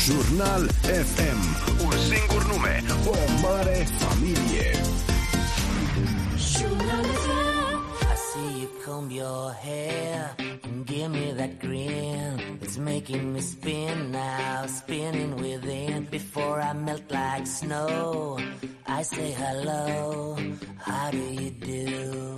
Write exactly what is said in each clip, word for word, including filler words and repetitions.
Jurnal F M. Un singur nume, o mare familie. I see you comb your hair and give me that grin. It's making me spin now, spinning within. Before I melt like snow, I say hello, how do you do?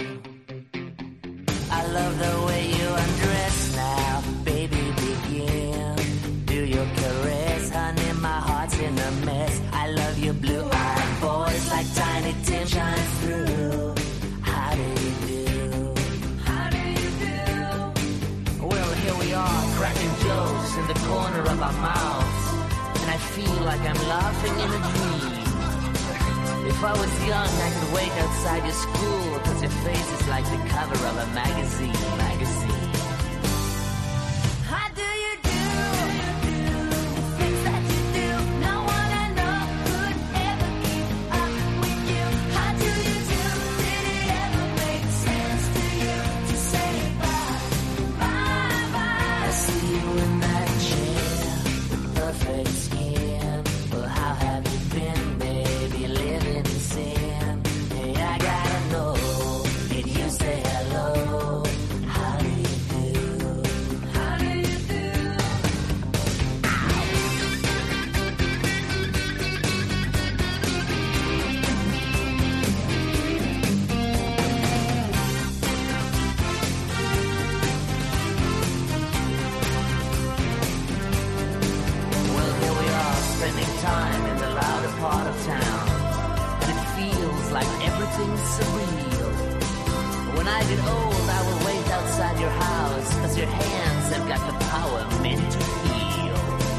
I love the way you undress now, baby, begin. Do your caress, honey, my heart's in a mess. I love your blue-eyed voice like Tiny Tim shines through. How do you do? How do you do? Well, here we are, cracking jokes in the corner of our mouths, and I feel like I'm laughing in a dream. If I was young, I could wait outside your school, cause your face is like the cover of a magazine, magazine. How do you do? The things that you do, no one I know could ever keep up with you. How do you do? Did it ever make sense to you to say bye, bye, bye? I see you in that chair with perfect skin. Well, how have you been, baby? Living in sin. Hey, I gotta know, did you say hello? How do you do? How do you do? Well, here we are, spending time in the louder part of town, and it feels like everything's surreal. When I get old, I will wait outside your house, cause your hands have got the power meant to heal.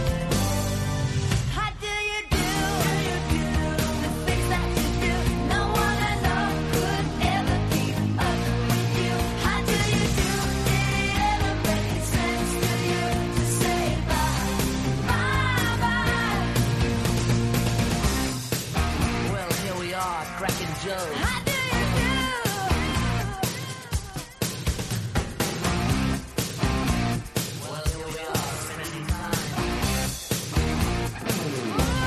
How do you do? The things that you do, no one I know could ever keep up with you. How do you do? Did it ever make sense to you to say bye, bye, bye? Well, here we are, cracking jokes. How do you do? Well, here we are, spending time. How do you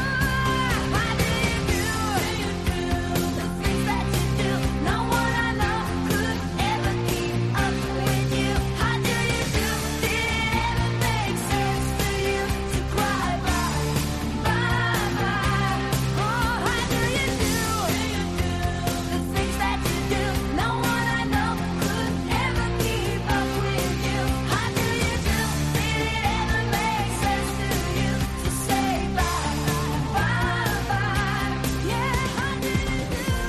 do? The things that you do, no one I know could ever keep up with you. How do you do? Did it ever make sense to you to cry bye, bye, bye? Oh, how do you do? The things that you do, no one I know could ever keep up with you. How do you do? Did it ever make sense to you to say bye, bye, bye? Yeah, how do you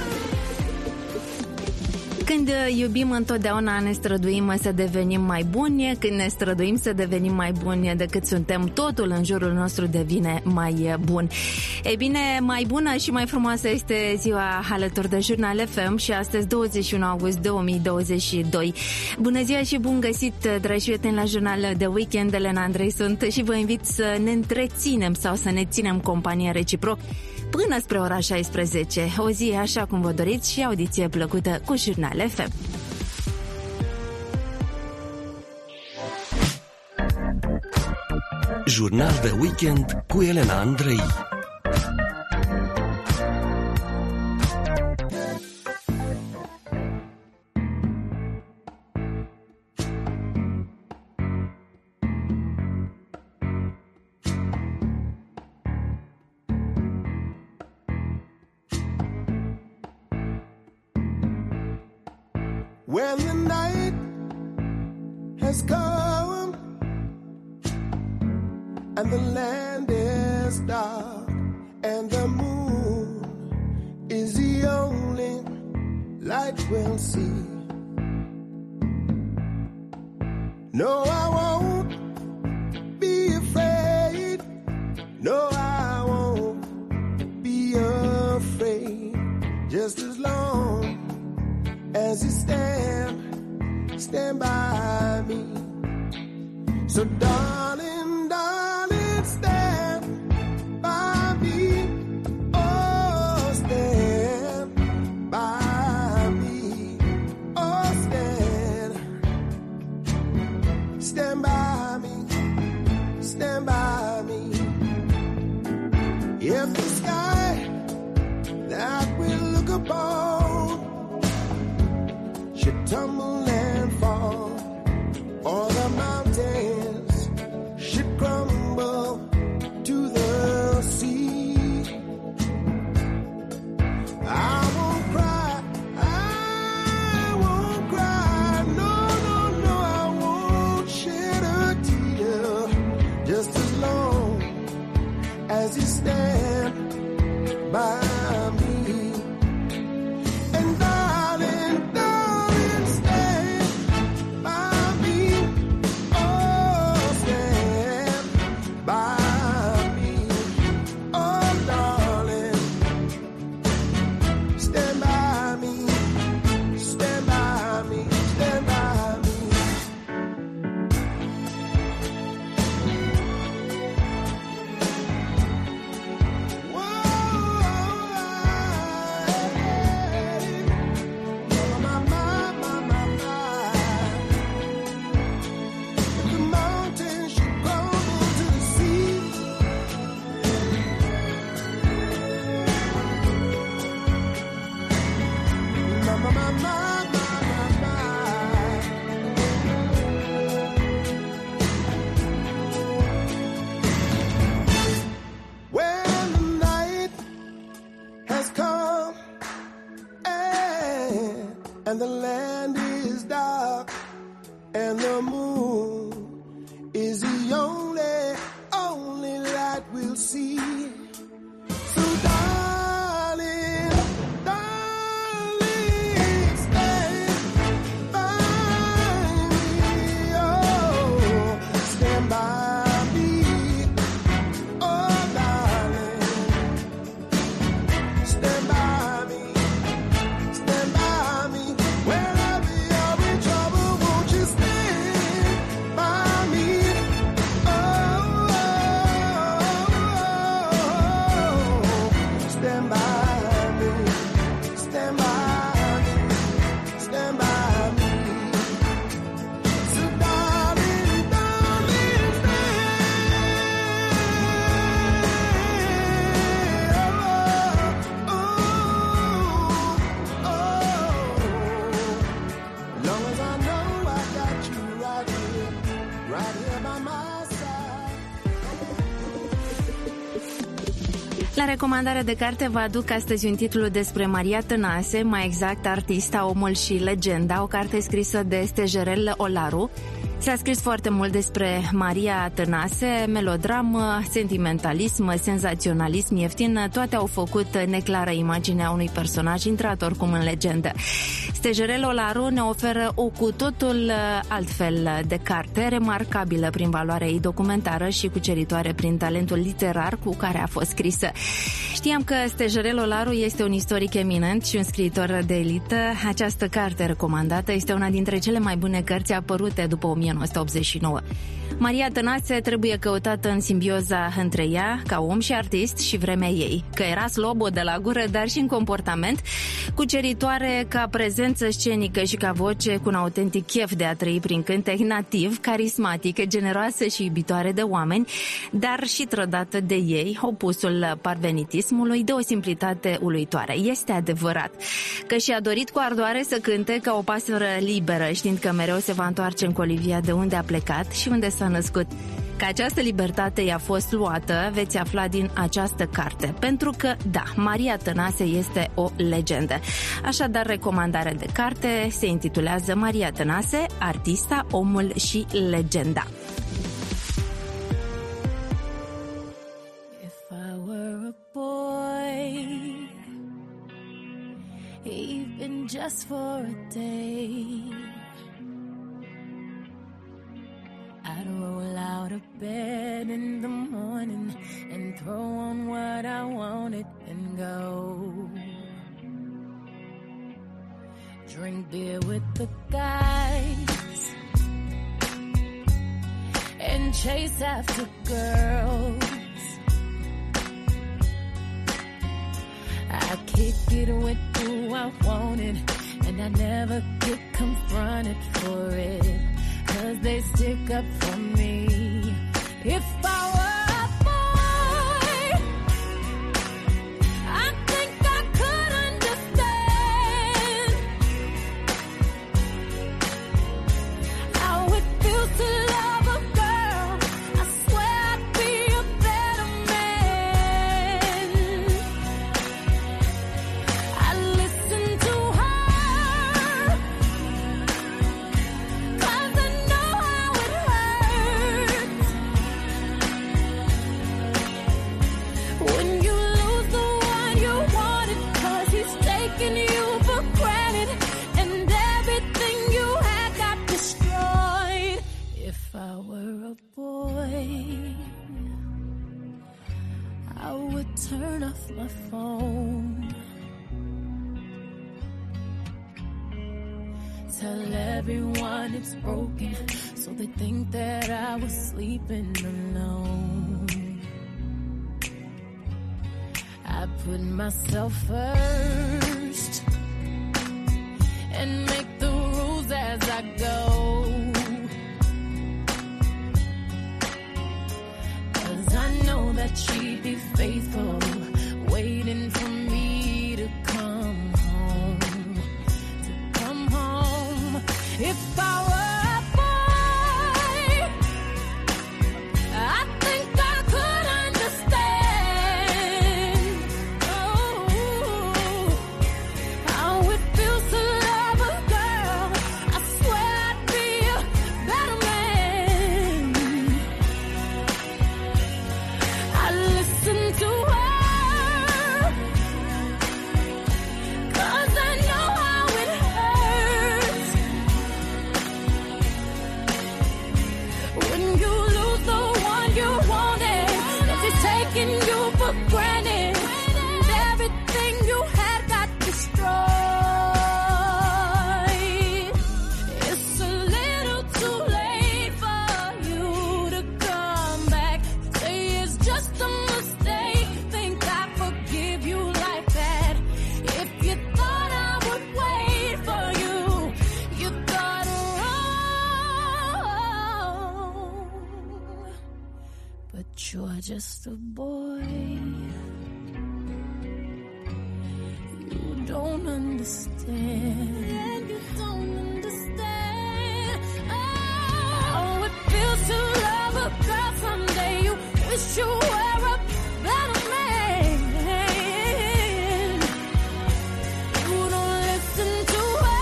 do? Când iubim, întotdeauna ne străduim să devenim mai buni. Când ne străduim să devenim mai buni decât suntem, totul în jurul nostru devine mai bun. Ei bine, mai bună și mai frumoasă este ziua alături de Jurnal F M și astăzi, douăzeci și unu august două mii douăzeci și doi. Bună ziua și bun găsit, dragi prieteni, la Jurnal de Weekend. Elena Andrei sunt și vă invit să ne întreținem sau să ne ținem companie reciproc până spre ora șaisprezece. O zi așa cum vă doriți și audiție plăcută cu Jurnal F M. Jurnal de Weekend cu Elena Andrei. When the night has come and the land is dark and the moon is the only light we'll see. No, I won't be afraid. No, I won't be afraid. Just as long as you stand, stand by me. So darling, darling, stand by me. Oh, stand by me. Oh, stand. Stand by me. Stand by me. tumble and fall, or the mountains should crumble to the sea. I won't cry, I won't cry, no, no, no, I won't shed a tear, just as long as you stand by me. And darling, darling, stand by me. Oh, stand by me. Oh, darling, stand by me. Stand by me. Stand by me. When the night has come and, and the land is dark and the moon is the only, only light we'll see. So darling, darling, stand by me. Oh, stand by me. Oh, darling, stand by me. Stand by me. Wherever you're in trouble, won't you stand by me? Oh, stand by me. Stand by me. Stand by me. So darling, darling, stand. Oh, oh, oh. Long as I know I got you right here, right here by my side. La recomandarea de carte vă aduc astăzi un titlu despre Maria Tănase, mai exact artista, omul și legenda, o carte scrisă de Stejerel Olaru. S-a scris foarte mult despre Maria Tănase, melodramă, sentimentalism, senzaționalism ieftin, toate au făcut neclară imaginea unui personaj intrat oricum în legendă. Stejerel Olaru ne oferă o cu totul altfel de carte, remarcabilă prin valoarea ei documentară și cuceritoare prin talentul literar cu care a fost scrisă. Știam că Stejerel Olaru este un istoric eminent și un scriitor de elită. Această carte recomandată este una dintre cele mai bune cărți apărute după o mie nouă sute optzeci și nouă. Maria Tănase trebuie căutată în simbioza între ea, ca om și artist, și vremea ei, că era slobodă de la gură, dar și în comportament, cuceritoare ca prezență scenică și ca voce, cu un autentic chef de a trăi prin cântec, nativ, carismatică, generoasă și iubitoare de oameni, dar și trădată de ei, opusul parvenitismului, de o simplitate uluitoare. Este adevărat că și-a dorit cu ardoare să cânte ca o pasăre liberă, știind că mereu se va întoarce în colivia de unde a plecat și unde s-a născut. Că această libertate i-a fost luată, veți afla din această carte. Pentru că, da, Maria Tănase este o legendă. Așadar, recomandarea de carte se intitulează Maria Tănase, artista, omul și legenda. If I were a boy, even just for a day, I'd roll out of bed in the morning and throw on what I wanted and go. Drink beer with the guys and chase after girls. I kick it with who I wanted, and I never get confronted for it, 'cause they stick up for me. If I were a boy, I think I could understand I would turn off my phone, tell everyone it's broken, so they think that I was sleeping alone. I put myself first and make the rules as I go, 'cause I know that she'd be faithful, waiting for me to come home, to come home. If I were a boy, I think I could understand, oh, how it feels to love a girl. I swear I'd be a better man. I listen to her, 'cause I know how it hurts when you lose the one you wanted, and she's taking you for granted, and everything you had got destroyed. It's a little too late for you to come back, say it's just a mistake, think I forgive you like that. If you thought I would wait for you, you thought wrong. But you're just a boy, you don't understand, you don't understand, oh, how it feels to love a girl someday. You wish you were a better man. You don't listen to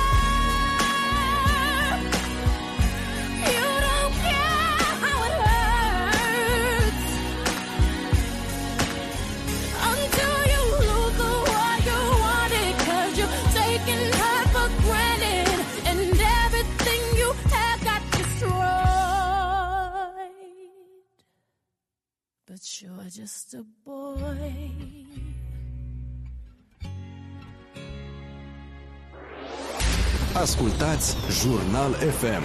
her, you don't care how it hurts, until you lose the one you wanted, 'cause you're taking her for granted, and everything you had got destroyed. But you're just a boy. Ascultați Jurnal F M.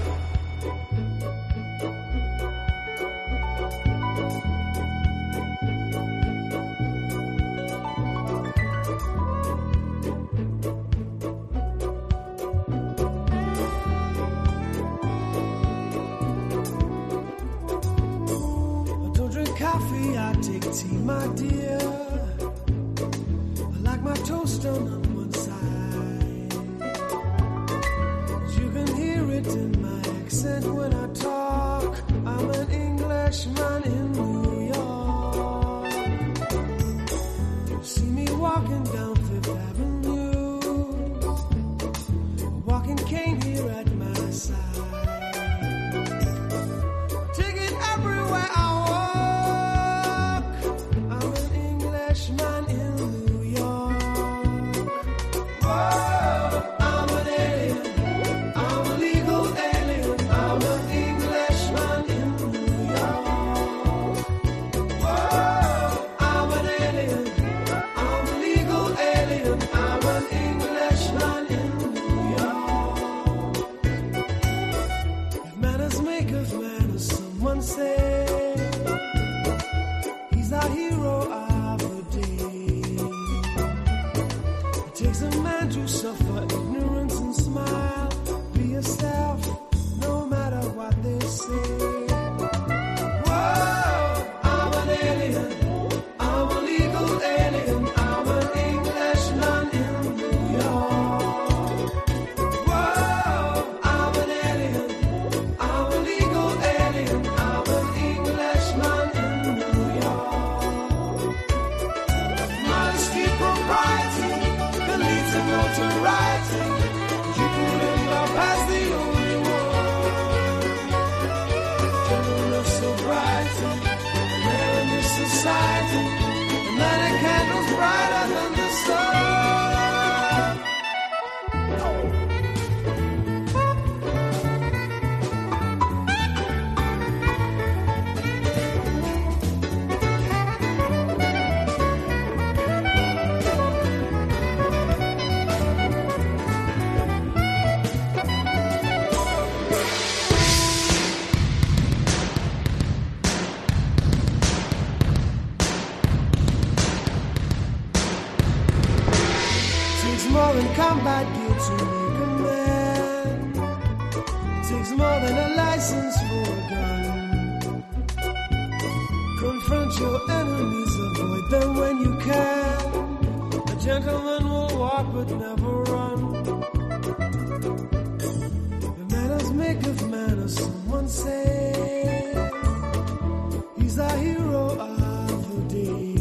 I don't drink coffee, I take tea, my dear. I like my toast done on one side. You can hear it in my accent when I talk. I'm an Englishman in New York. You see me walking down Fifth Avenue, a walking cane here at my side. Take it everywhere I walk. I'm an Englishman in New York. Whoa, I'm an alien. I'm a legal alien. I'm an Englishman in New York. even combat gear to make a man. It takes more than a license for a gun. Confront your enemies, avoid them when you can. A gentleman will walk but never run. The manners make of manners, someone say. He's a hero of the day.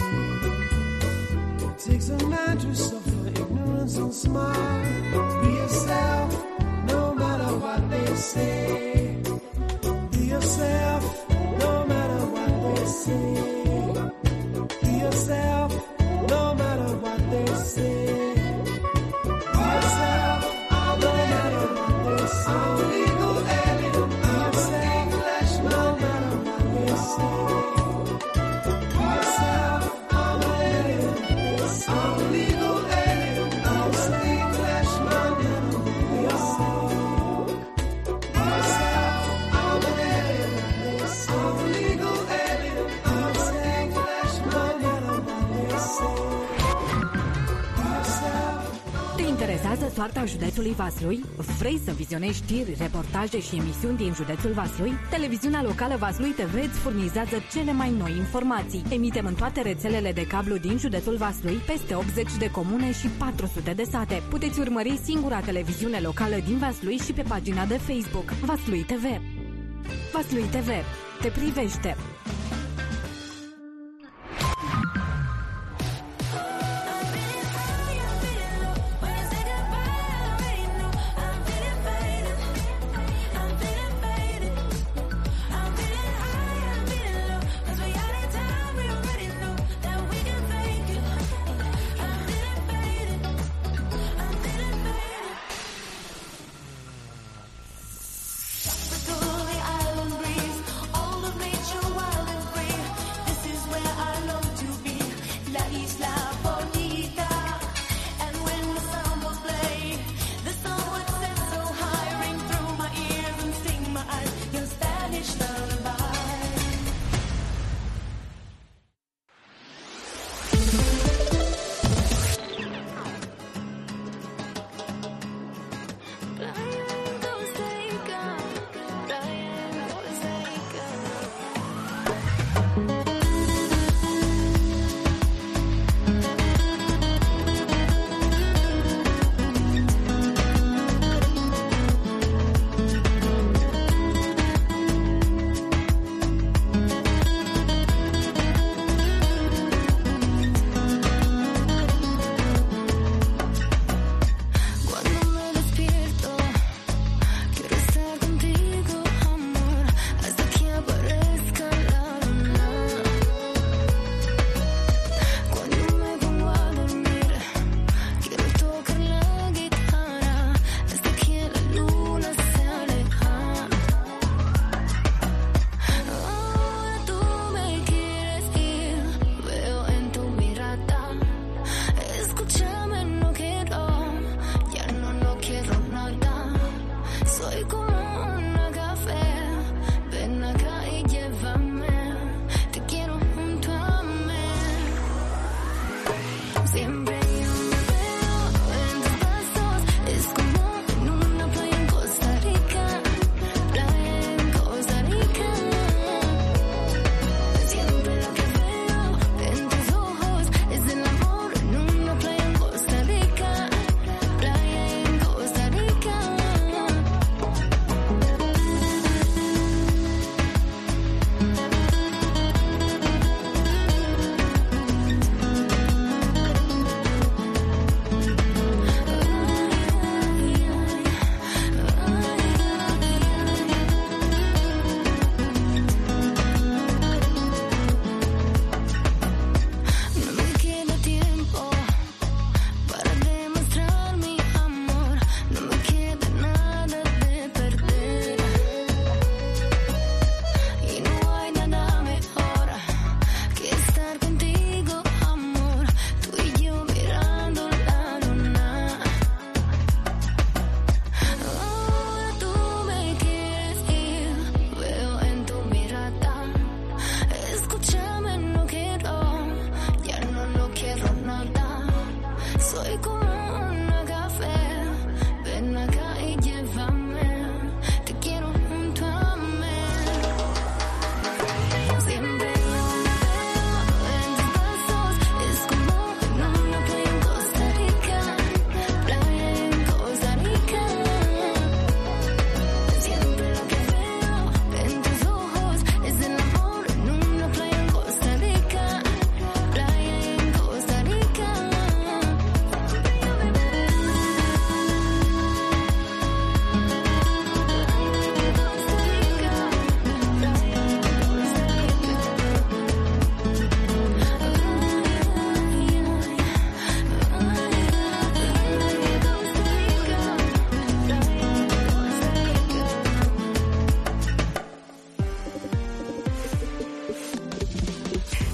It takes a man to suffer ignorance and smile. Be yourself, no matter what they say. Be yourself, no matter what they say. Be yourself, no matter what they say. Be yourself, no matter what they say. I'm legal alien, I'm English, no matter what they say. Be yourself, I'm alien, I'm legal alien, I'm English, no matter what they say. Be yourself, I'm an alien, I'm legal alien, I'm English, no matter what they say. Be yourself. Te interesează soarta județului Vaslui? Vrei să vizionezi știri, reportaje și emisiuni din județul Vaslui? Televiziunea locală Vaslui T V îți furnizează cele mai noi informații. Emitem în toate rețelele de cablu din județul Vaslui, peste optzeci de comune și patru sute de sate. Puteți urmări singura televiziune locală din Vaslui și pe pagina de Facebook Vaslui T V. Vaslui T V te privește. Through the island breeze, all of nature wild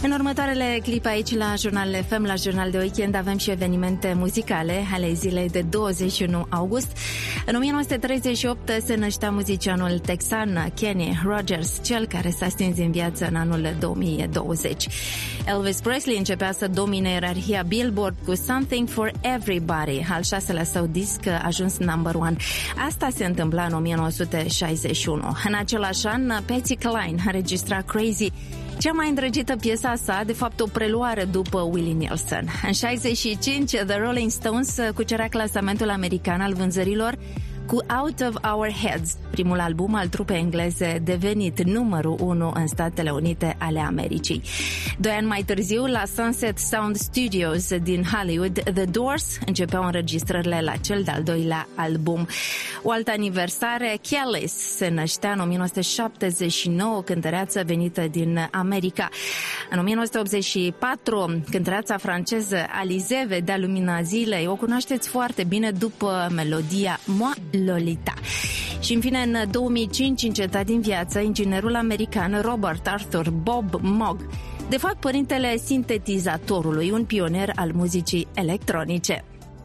În următoarele clipe aici la Jurnalul F M, la Jurnal de Weekend, avem și evenimente muzicale ale zilei de douăzeci și unu august. În o mie nouă sute treizeci și opt se năștea muzicianul texan Kenny Rogers, cel care s-a stins în viață în anul două mii douăzeci. Elvis Presley începea să domine ierarhia Billboard cu Something for Everybody, al șaselea său disc a ajuns number one. Asta se întâmpla în o mie nouă sute șaizeci și unu. În același an, Patsy Cline a înregistrat Crazy, cea mai îndrăgită piesa sa, de fapt o preluare după Willie Nelson. În șaizeci și cinci, The Rolling Stones cucerea clasamentul american al vânzărilor cu Out of Our Heads, primul album al trupei engleze devenit numărul unu în Statele Unite ale Americii. Doi ani mai târziu, la Sunset Sound Studios din Hollywood, The Doors începeau înregistrările la cel de-al doilea album. O altă aniversare, Kelis se năștea în o mie nouă sute șaptezeci și nouă, cântăreață venită din America. În o mie nouă sute optzeci și patru, cântăreața franceză Alizée vedea lumina zilei. O cunoașteți foarte bine după melodia Moi Lolita. Și în fine, în două mii cinci, încetat din viață inginerul american Robert Arthur Bob Moog, de fapt părintele sintetizatorului, un pionier al muzicii electronice.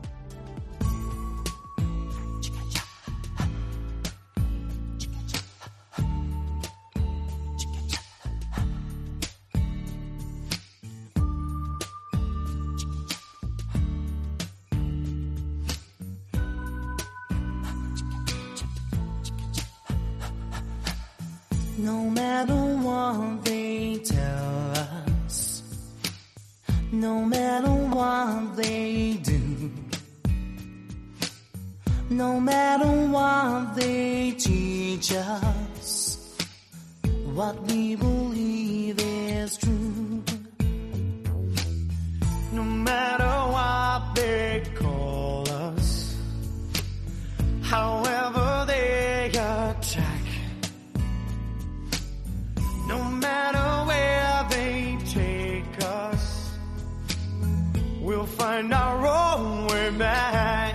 No matter what they tell us, no matter what they do, no matter what they teach us, what we believe is true. No matter what they call us, however they attack, no matter where they take us, we'll find our own way back.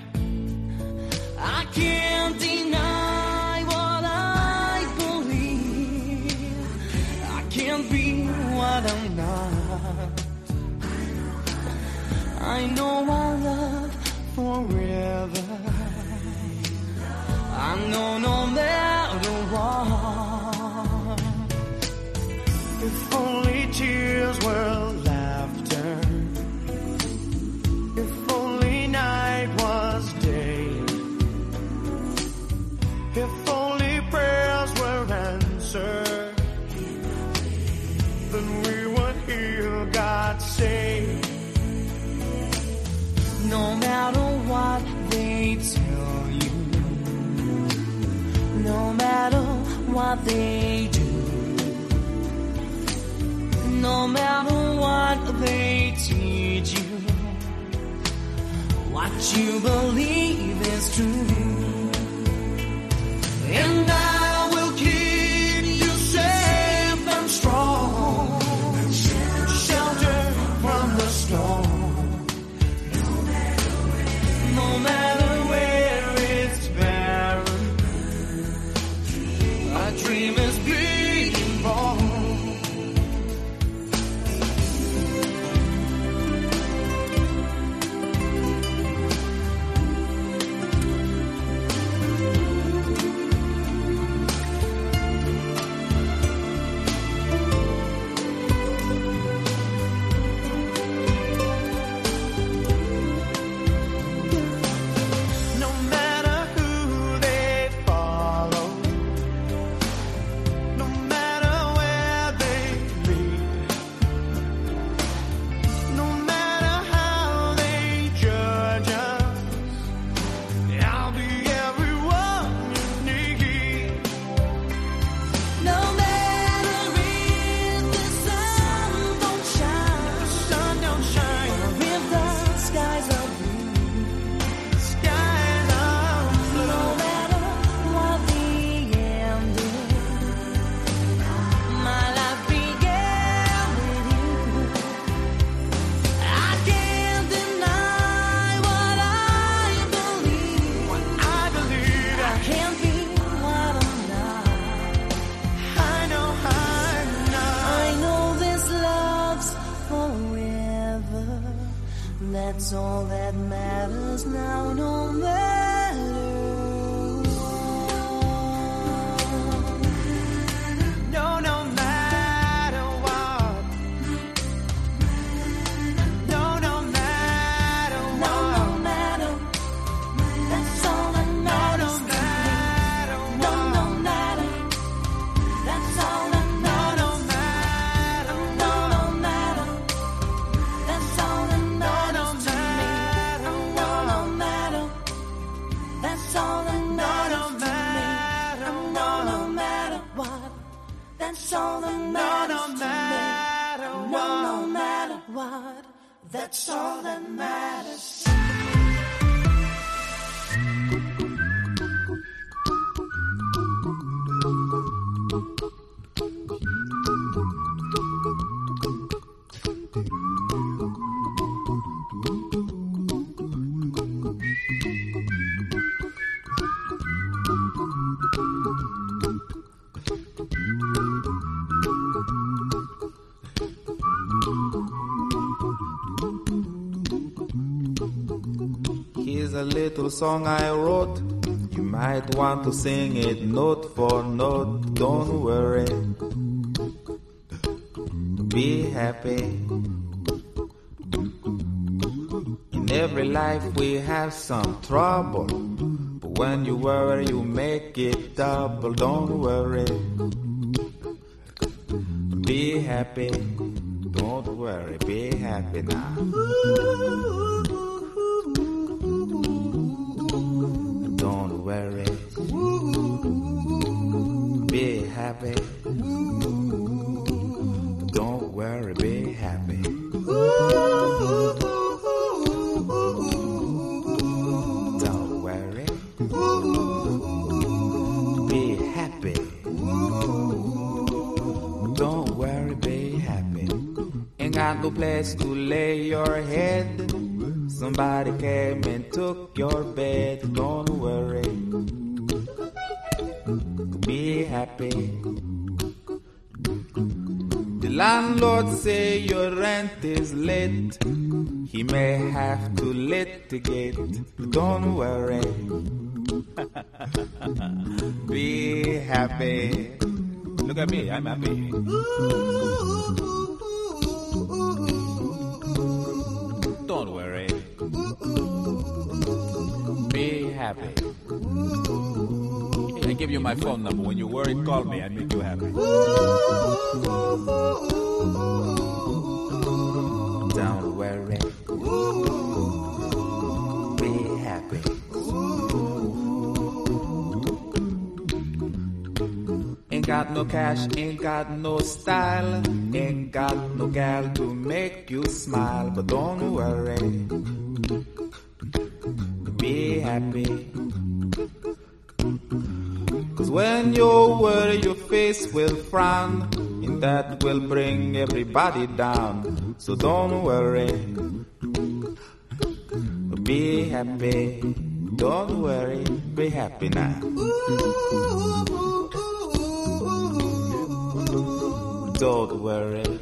I can't deny what I believe. I can't be what I'm not. I know I love forever. I know no matter what. If only tears were laughter, if only night was day, if only prayers were answered, then we would hear God say, no matter what they tell you, no matter what they do, no matter what they teach you, what you believe is true. And I will keep you safe and strong, shelter from the storm. No matter where it's barren, a dream is being born. That's all that matters now, no matter what. No, no matter what. No, no matter what. No, no matter. That's all that matters. No, no matter. That's all that matters. No, no matter. No, no matter. That's all that matters to me. No, no matter. That's all that matters to me. No, no matter what. That's all that matters to me. No, no matter what. That's all that matters. Here's a little song I wrote. You might want to sing it note for note. Don't worry. Be happy. In every life we have some trouble. But when you worry, you make it double. Don't worry. Be happy. Don't worry. Be happy now. Don't worry. Be happy. Don't worry, be happy. Don't worry. Be happy. Don't worry, be happy. Ain't got no place to lay your head. Somebody came and took your bed. Don't worry. Be happy. The landlord say your rent is late. He may have to litigate. Don't worry. Be happy. Look at me, I'm happy. Don't worry. Be happy. I give you my phone number. When you worry, call me. I make you happy. Don't worry. Be happy. Ain't got no cash, ain't got no style, ain't got no gal to make you smile. But don't worry. Be happy. Cause when you worry, your face will frown, and that will bring everybody down. So don't worry. Be happy. Don't worry. Be happy now. Don't worry.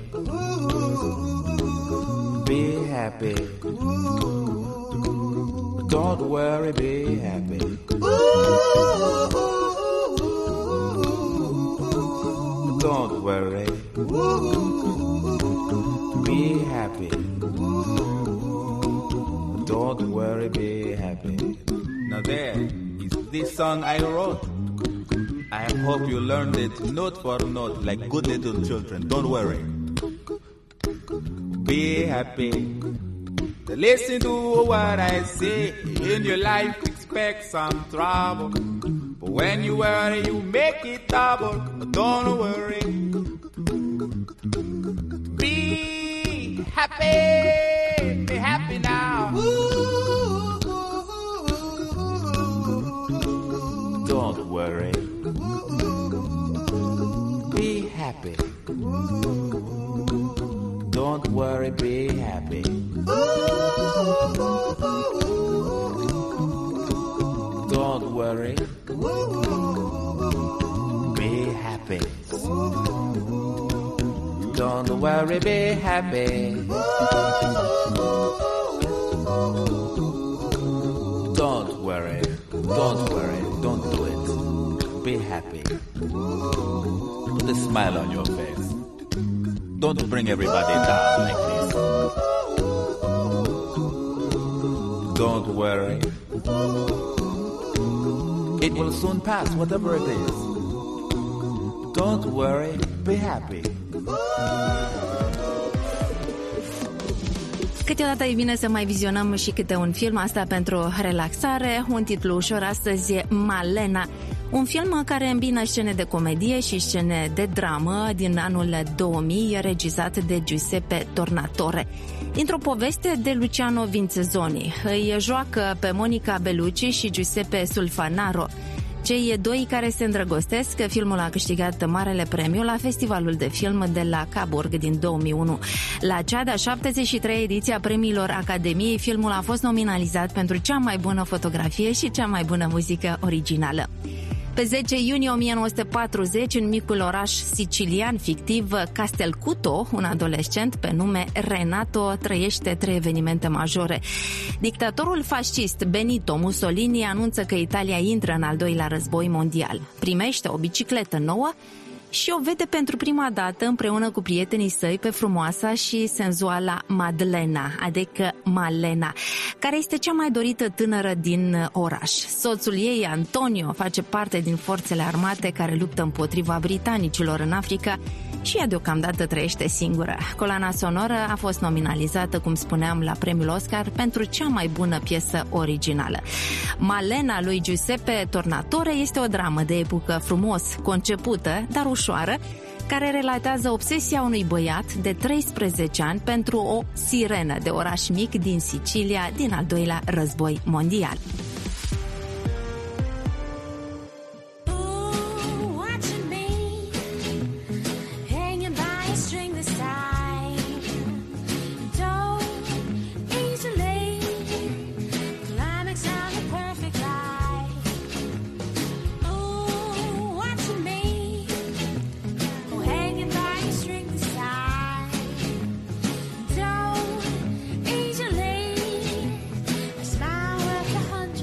Be happy. Don't worry, be happy. Don't worry. Be happy. Don't worry, be happy. Now there is this song I wrote. I hope you learned it note for note like good little children. Don't worry. Be happy. Listen to what I say. In your life, expect some trouble. But when you worry, you make it double. Don't worry. Be happy. Be happy now. Don't worry. Be happy. Don't worry, be happy. Don't worry. Be happy. Don't worry, be happy. Don't worry, don't do it. Be happy. Put a smile on your face. Don't bring everybody down like this. Don't worry. It will soon pass, whatever it is. Don't worry, be happy. Câteodată e bine să mai vizionăm și câte un film, asta pentru relaxare. Un titlu ușor astăzi e Malena, un film care îmbină scene de comedie și scene de dramă din anul două mii, regizat de Giuseppe Tornatore. Dintr-o poveste de Luciano Vinzenzoni. Îi joacă pe Monica Bellucci și Giuseppe Sulfanaro, cei doi care se îndrăgostesc. Filmul a câștigat marele premiu la Festivalul de Film de la Cabourg din două mii unu. La cea de-a șaptezeci și treia ediție a premiilor Academiei, filmul a fost nominalizat pentru cea mai bună fotografie și cea mai bună muzică originală. Pe zece iunie o mie nouă sute patruzeci, în micul oraș sicilian fictiv Castelcuto, un adolescent pe nume Renato trăiește trei evenimente majore. Dictatorul fascist Benito Mussolini anunță că Italia intră în al doilea război mondial. Primește o bicicletă nouă și o vede pentru prima dată împreună cu prietenii săi pe frumoasa și senzuala Maddalena, adică Malena, care este cea mai dorită tânără din oraș. Soțul ei, Antonio, face parte din forțele armate care luptă împotriva britanicilor în Africa și ea deocamdată trăiește singură. Coloana sonoră a fost nominalizată, cum spuneam, la premiul Oscar pentru cea mai bună piesă originală. Malena lui Giuseppe Tornatore este o dramă de epocă frumos concepută, dar ușoară, care relatează obsesia unui băiat de treisprezece ani pentru o sirenă de oraș mic din Sicilia din al doilea război mondial. Smile worth a hundred.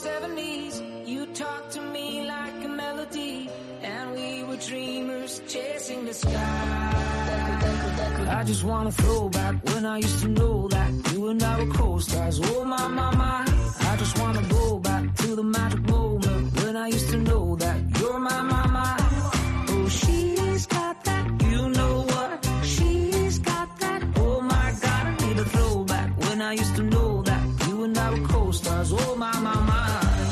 seventies. You talked to me like a melody, and we were dreamers chasing the sky. I just wanna throw back when I used to know that you and I were co-stars. Oh my, my, my. I just wanna go back to the magic moment when I used to know that you're my, my, my. Oh, she's got that, you know what? She's got that. Oh my God, I need a throwback when I used to know that you and I were co-stars. Oh my, my, my.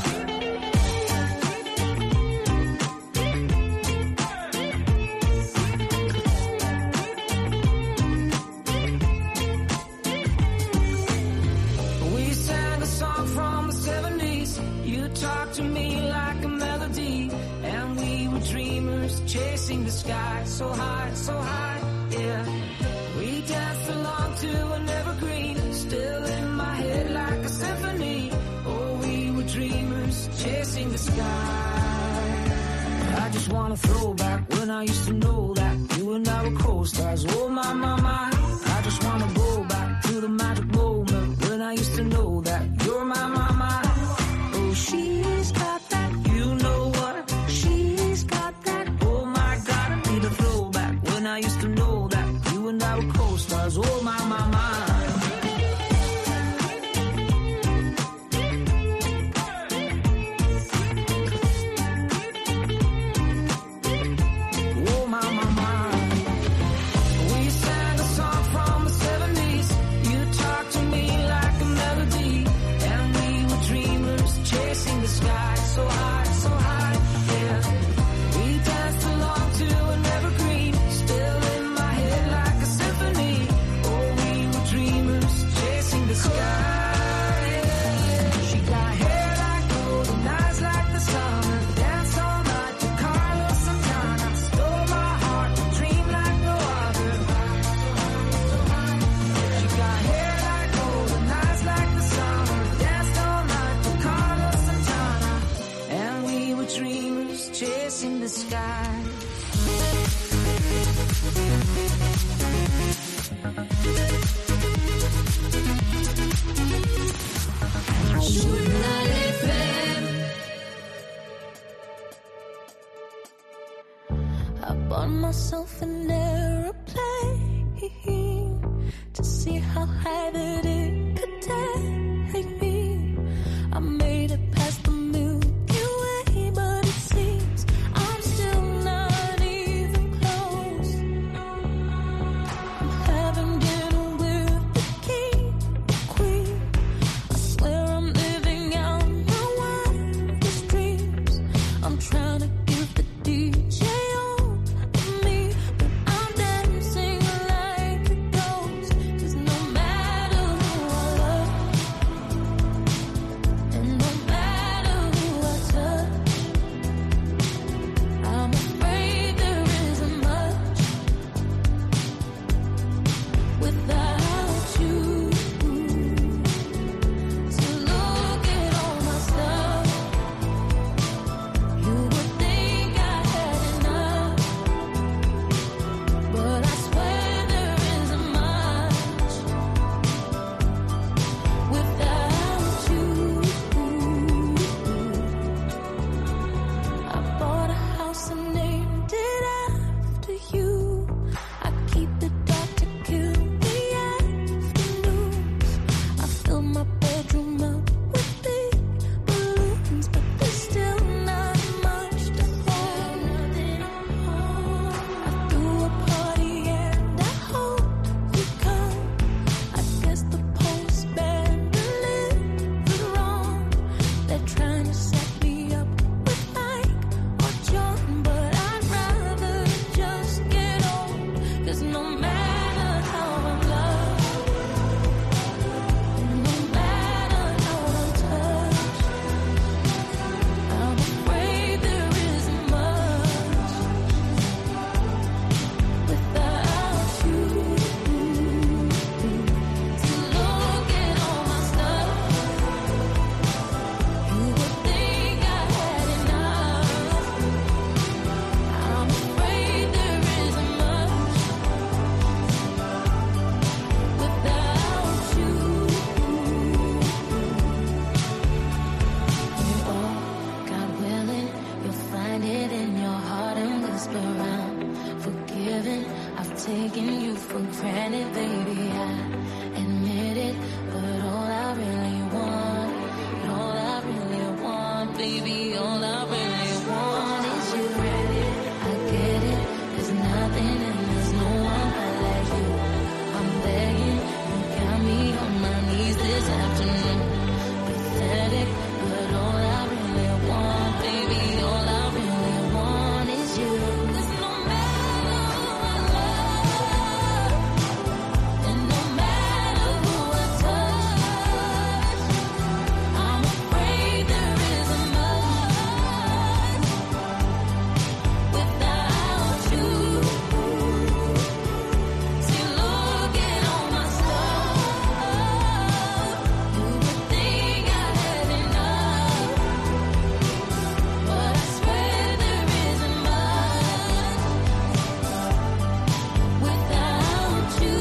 To me like a melody, and we were dreamers chasing the sky so high, so high, yeah. We danced along to an evergreen, still in my head like a symphony. Oh, we were dreamers chasing the sky. I just wanna throw back when I used to know that you and I were co-stars. Oh my, my, my. I just wanna go back to the magic moment when I used to know that you're my, my, my. Oh, she's got that, you know what? She's got that. Oh my God, I need a throwback when I used to know that you and I were co-stars. Oh my, my, my. Oh my, my, my. We sang a song from the seventies. You talked to me like a melody, and we were dreamers chasing the sky so high, so high, yeah. We danced along to an evergreen, still in my head like a symphony. Oh, we were dreamers chasing the sky. She got hair like gold and eyes like the summer. Danced all night to Carlos Santana. Stole my heart, dreamed like no other. She got hair like gold and eyes like the summer. Danced all night to Carlos Santana, and we were dreamers chasing the sky. I bought myself an aeroplane to see how high that it could take me. I made it past the Milky Way, but it seems I'm still not even close. I'm having dinner with the king, queen. I swear I'm living out my wildest dreams. I'm trying to give the D J all of me, but I'm dancing like a ghost. 'Cause no matter who I love, and no matter baby, all I really want is you. I get it, there's nothing and there's no one like you. I'm begging, you got me on my knees this afternoon. Pathetic, but all I really want, baby, all I really want is you. 'Cause no matter who I love, and no matter who I touch, I'm afraid there isn't much without you. See, look at all my stuff. You would think I had enough, but I swear there isn't much without you.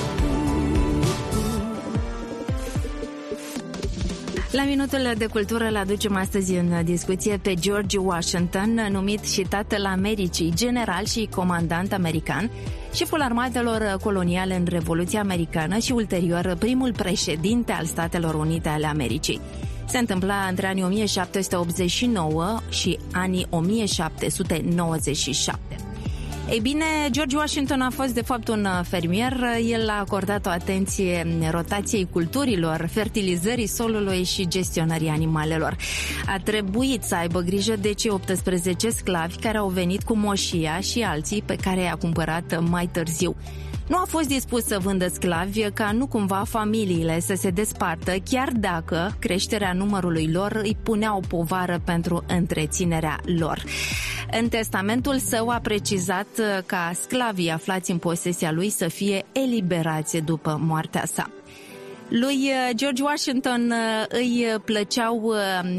La minutul de cultură îl aducem astăzi în discuție pe George Washington, numit și tatăl Americii, general și comandant american, șeful armatelor coloniale în Revoluția Americană și ulterior primul președinte al Statelor Unite ale Americii. Se întâmpla între anii o mie șapte sute optzeci și nouă și anii o mie șapte sute nouăzeci și șapte. Ei bine, George Washington a fost de fapt un fermier. El a acordat o atenție rotației culturilor, fertilizării solului și gestionării animalelor. A trebuit să aibă grijă de cei optsprezece sclavi care au venit cu moșia și alții pe care i-a cumpărat mai târziu. Nu a fost dispus să vândă sclavi ca nu cumva familiile să se despartă, chiar dacă creșterea numărului lor îi punea o povară pentru întreținerea lor. În testamentul său a precizat ca sclavii aflați în posesia lui să fie eliberați după moartea sa. Lui George Washington îi plăceau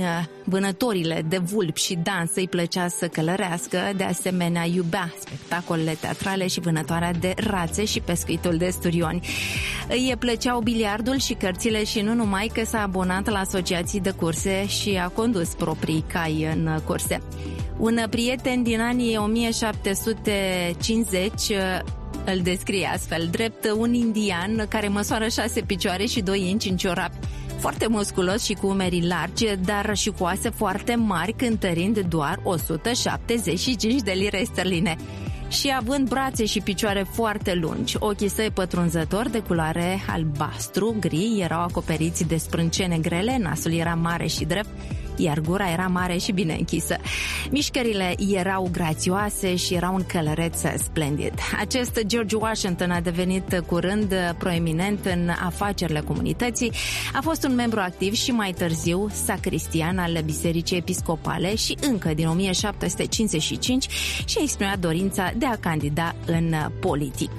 vânătorile de vulpi și dans, îi plăcea să călărească, de asemenea iubea spectacolele teatrale și vânătoarea de rațe și pescuitul de sturioni. Îi plăceau biliardul și cărțile și nu numai, că s-a abonat la asociații de curse și a condus proprii cai în curse. Un prieten din anii o mie șapte sute cincizeci îl descrie astfel: drept un indian care măsoară șase picioare și doi inci în ciorapi, foarte musculos și cu umerii largi, dar și cu oase foarte mari, cântărind doar o sută șaptezeci și cinci de lire sterline. Și având brațe și picioare foarte lungi, ochii săi pătrunzători de culoare albastru-gri erau acoperiți de sprâncene grele, nasul era mare și drept, iar gura era mare și bine închisă. Mișcările erau grațioase și era un călăreț splendid. Acest George Washington a devenit curând proeminent în afacerile comunității, a fost un membru activ și mai târziu sacristian al Bisericii Episcopale și încă din o mie șapte sute cincizeci și cinci și-a exprimat dorința de a candida în politică.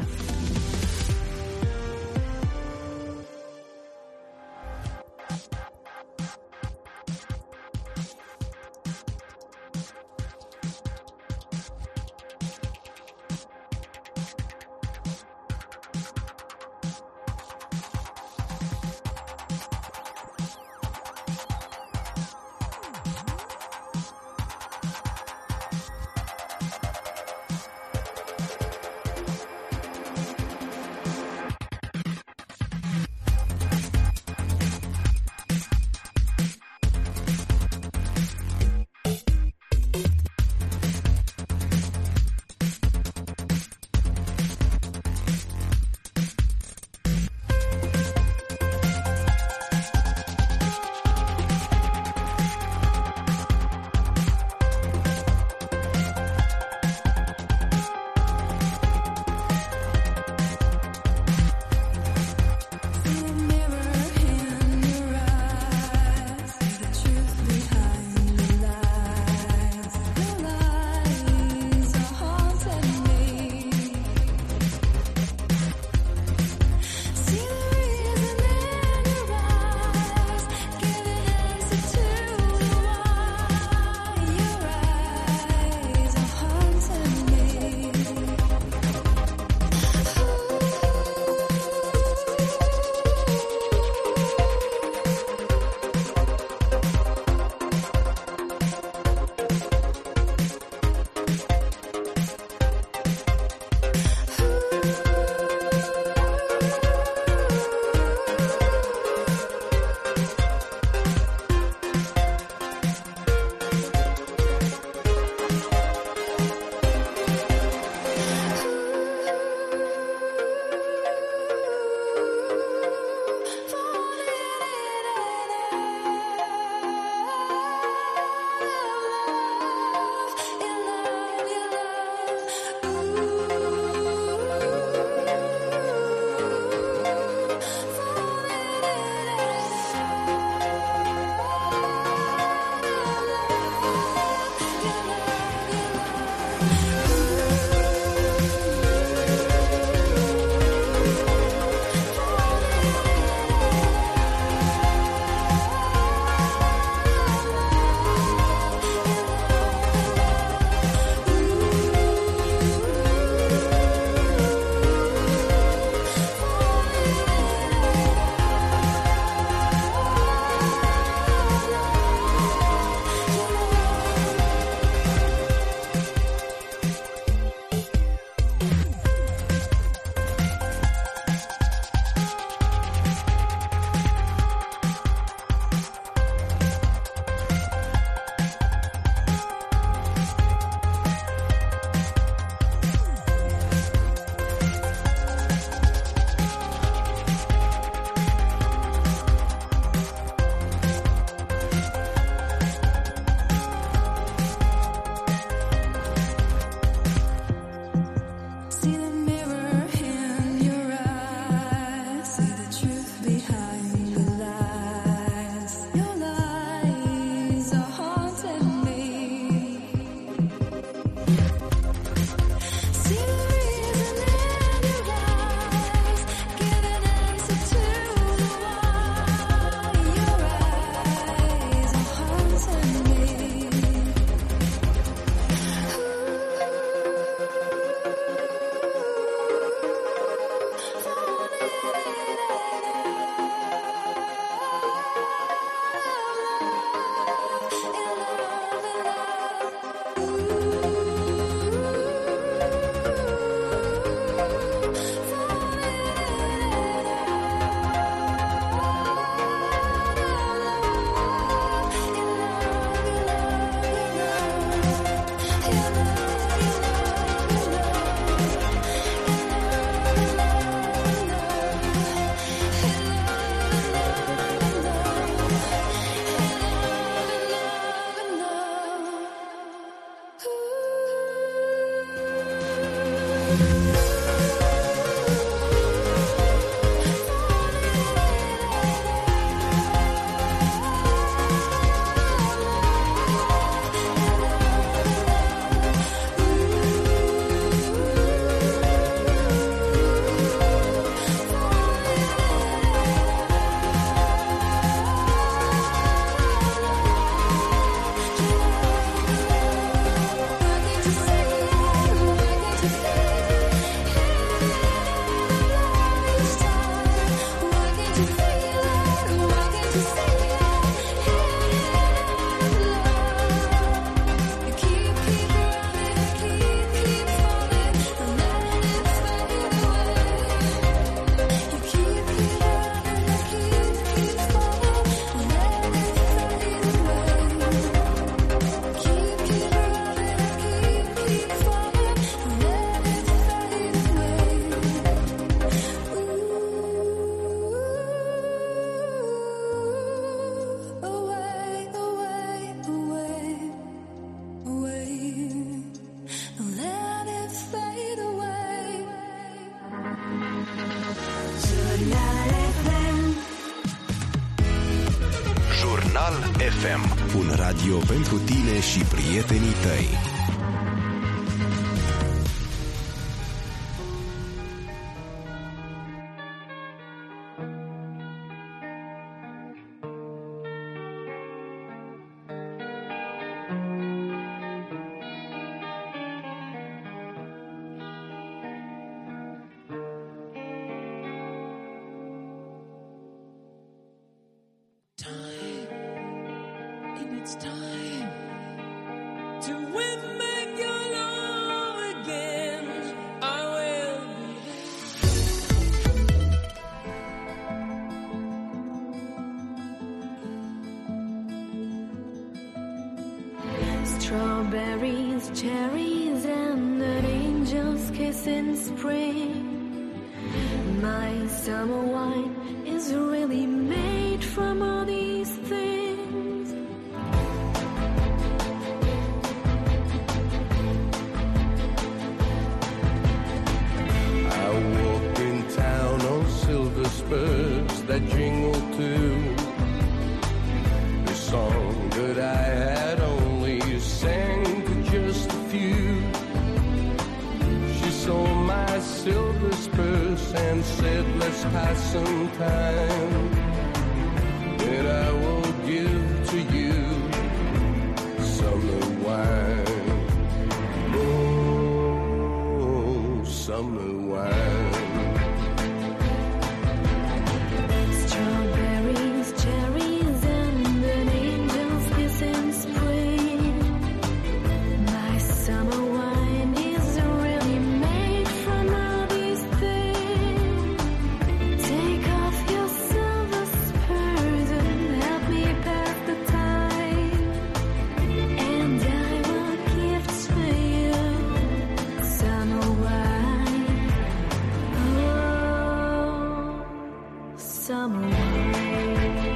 Un radio pentru tine și prietenii tăi. Strawberries, cherries, and an angel's kiss in spring. My summer wine is really made from all these things. I walk in town on silver spurs that jingle too. The song that I had only sang to just a few. She saw my silver spurs and said, let's pass some time. Then I will give to you summer wine. Oh, summer wine. Strawberries, cherries, and an angel's kiss in spring. My summer wine is really made from all these things. Take off your silver spurs and help me pass the time. And I will give to you summer wine. Oh, summer wine.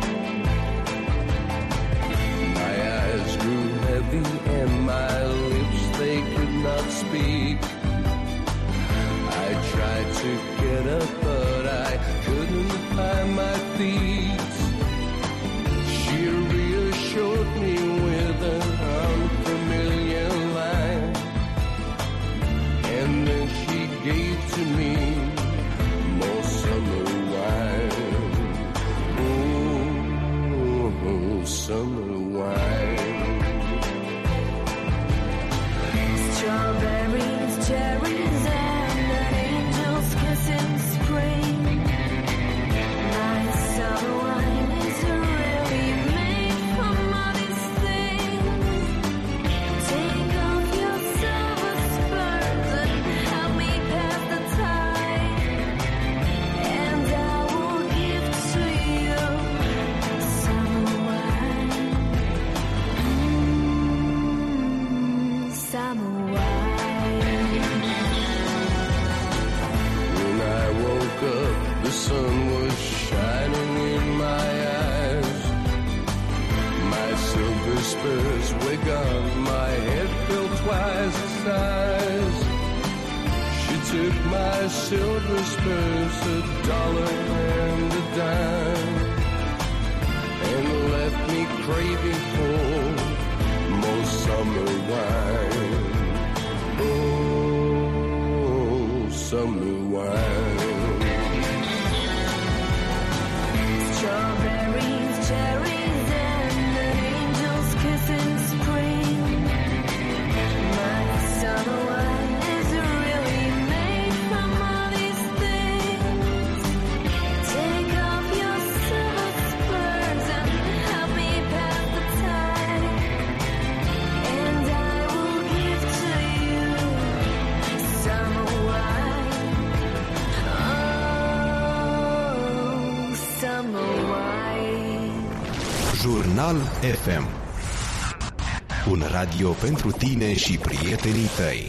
My eyes grew heavy and my lips, they could not speak. I tried to get up, but I couldn't find my feet. She reassured me with an unfamiliar line, and then she gave to me more summer wine. Oh, summer wine. Strawberries, cherries, and an angel's kiss in spring. My summer wine is really made from all these things. Take off your silver spurs and help me pass the time. And I will give to you summer wine. Mm, summer wine. When I woke up, the sun was shining in my eyes. My silver spurs were gone, my head felt twice the size. She took my silver spurs, a dollar and a dime, and left me craving for more summer wine. Oh, summer wine. Strawberries, cherries, and an angel's kiss in spring. My summer wine is really made from all these things. Take off your silver spurs and help me pass the time. And I will give to you summer wine. Oh, summer wine. Jurnal F M. Un radio pentru tine și prietenii tăi.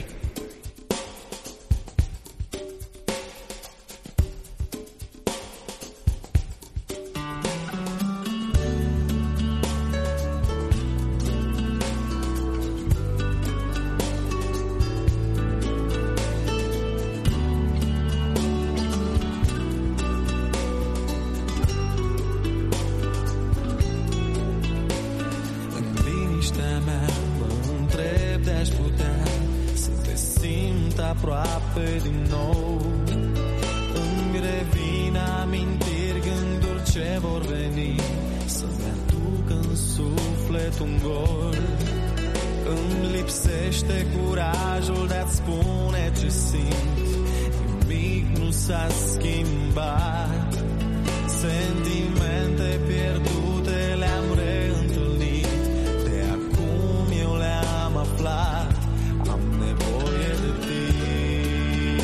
aproape din nou. Îmi revin amintiri, gânduri ce vor veni să-mi aduc în suflet un gol. Îmi lipsește curajul de-a-ți spune ce simt, nimic nu s-a schimbat. Sentimente pierdute le-am reîntâlnit, de acum eu le-am aflat. Am nevoie de tine.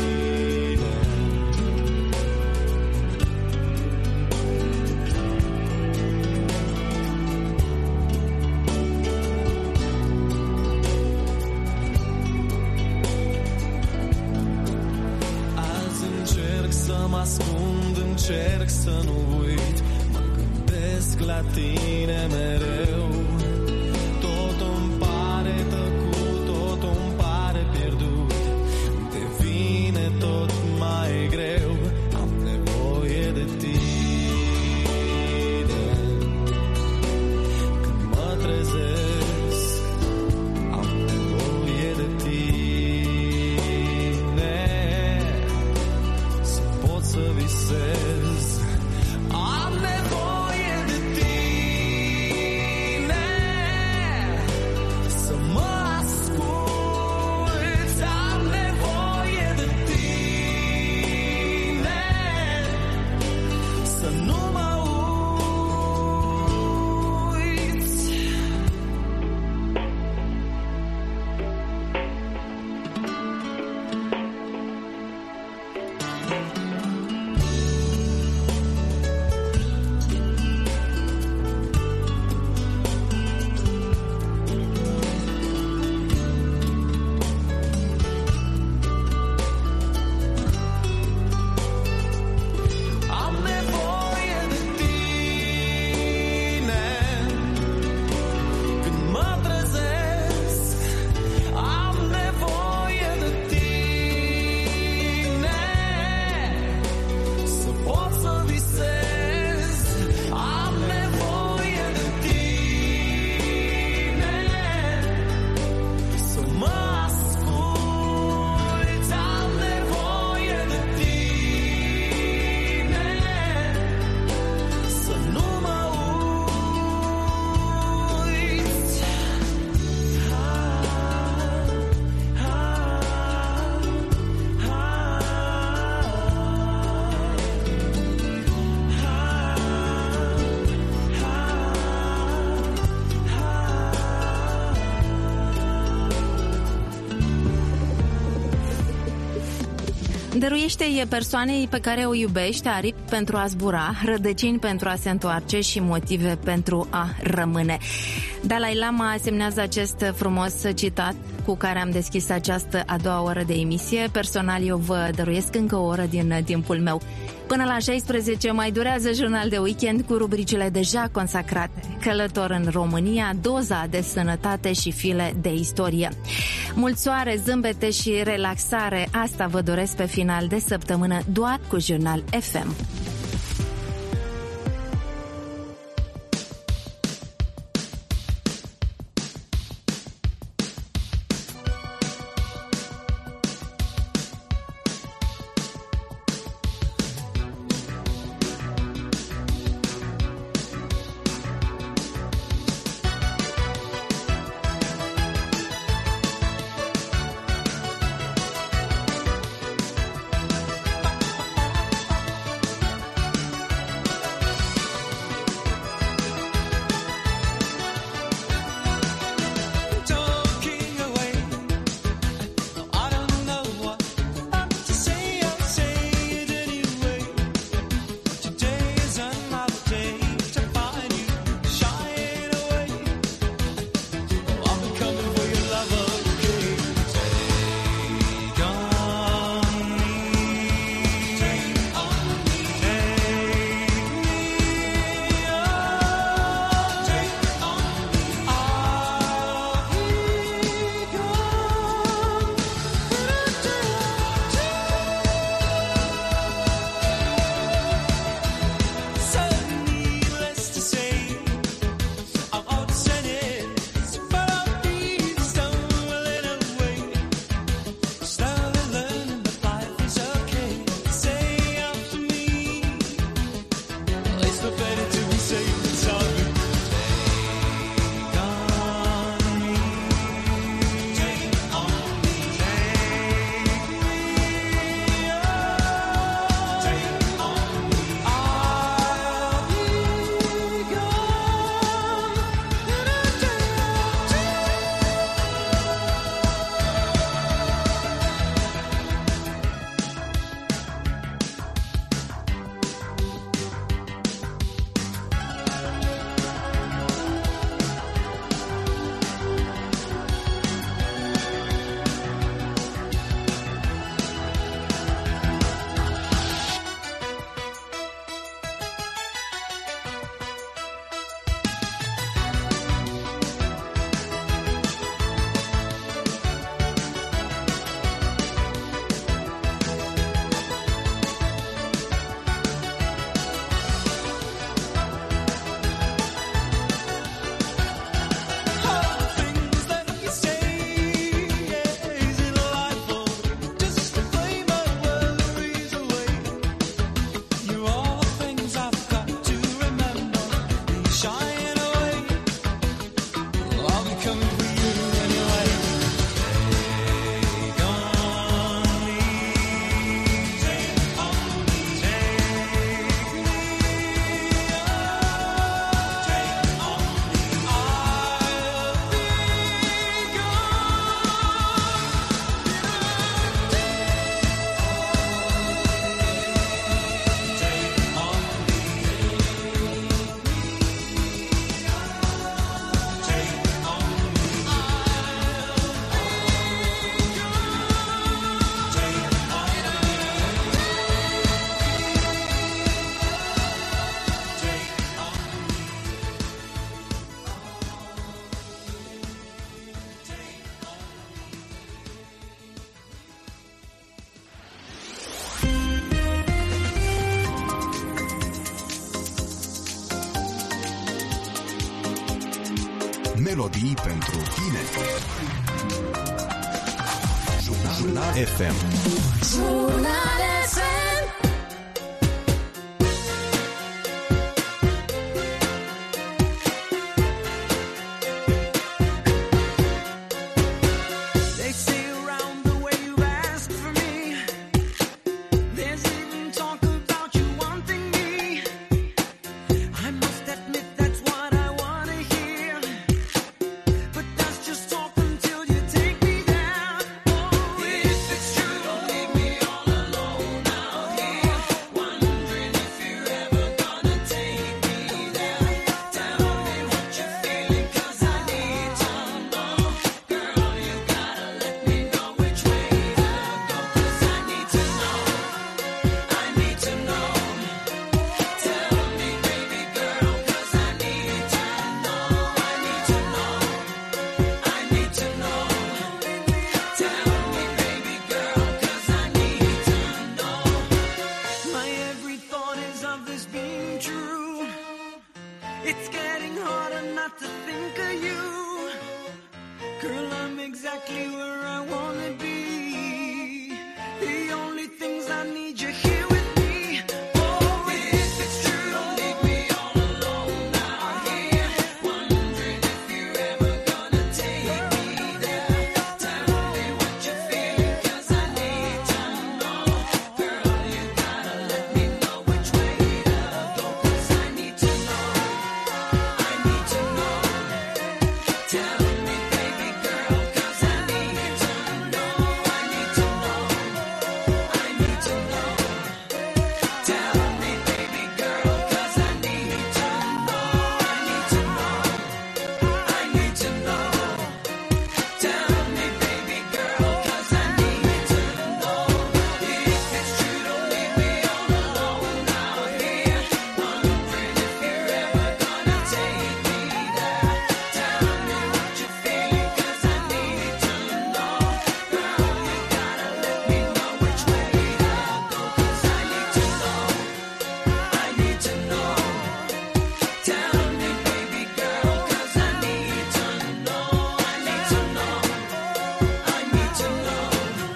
Azi încerc să mă ascund, încerc să nu uit, mă gândesc la tine mereu. Totul îmi pare tăcut, totul îmi pare pierdut, devine tot mai greu. Am nevoie de tine. Când mă trezesc, am nevoie de tine, să pot să visez. Am nevoie de tine, să mă asculți. Am nevoie de tine, să nu mă uiți. Am nevoie de tine, când mă trezesc. Am nevoie de tine, să pot să visez. Am nevoie de tine, să mă asculți. Am nevoie de tine, să nu mă uiți. Ha, ha, ha, Dăruiește-i persoanei pe care o iubești aripi pentru a zbura, rădăcini pentru a se întoarce și motive pentru a rămâne. Dalai Lama semnează acest frumos citat cu care am deschis această a doua oră de emisie. Personal, eu vă dăruiesc încă o oră din timpul meu. Până la șaisprezece mai durează jurnal de weekend cu rubricile deja consacrate. Călător în România, doza de sănătate și file de istorie. Mult soare, zâmbete și relaxare, asta vă doresc pe final de săptămână doar cu Jurnal F M. come for you and you're like, take on me, take on me, take me, oh, take on me, I'll be Melodii pentru tine. Jurnal F M. Jurnal F M. They say around the way you ask for me, there's even talk about you wanting me. I must admit that's what I want to hear, but that's just talk until you take me down. Oh, if it's true, don't leave me all alone out here, wondering if you're ever gonna take me there. Tell me what you're feeling, 'cause I need to know. Girl, you gotta let me know which way to go, 'cause I need to know. I need to know. Tell me, baby girl, 'cause I need to know. I need to know. I need to know. Tell me, baby girl, 'cause I need to know. My every thought is of this being true. It's getting harder not to think of you. Girl, I'm exactly where I wanna be. The only things I need you here with me. Oh, if it's true, don't leave me all alone out here, wondering if you're ever gonna take me there. Tell me what you're feeling, 'cause I need to know. Girl, you gotta let me know which way to go, 'cause I need to know. I need to know. Tell me, baby girl, 'cause I need to know. I need to know. I need to know. Tell me, baby girl, 'cause I need to know. I need to know. I need to know. Tell me, baby girl, 'cause I need to know. If it's true, don't leave me all alone out here, wondering if you're ever gonna take me there. Tell me what you're feeling, 'cause I need to know. Girl, you gotta let me know which way to go, 'cause I need to know. I need to know. Tell me, baby girl, 'cause I need to know. I need to know. I need to know.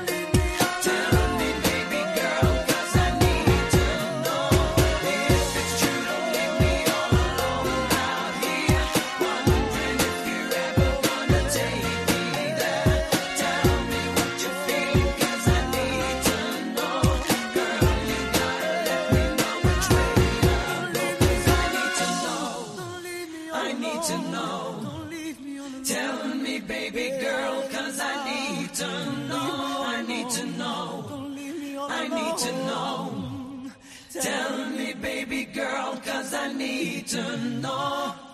Tell me, baby girl, 'cause I need to know. If it's true, don't leave me all alone out here, wondering if you're ever gonna take me there. Tell me what you're feeling, 'cause I need to know. Girl, you gotta let me know which way to go, 'cause I need to know. I need to know. Tell me, baby girl, 'cause I need to know. I need to know. I need to know. Tell me, baby girl, 'cause I need to know.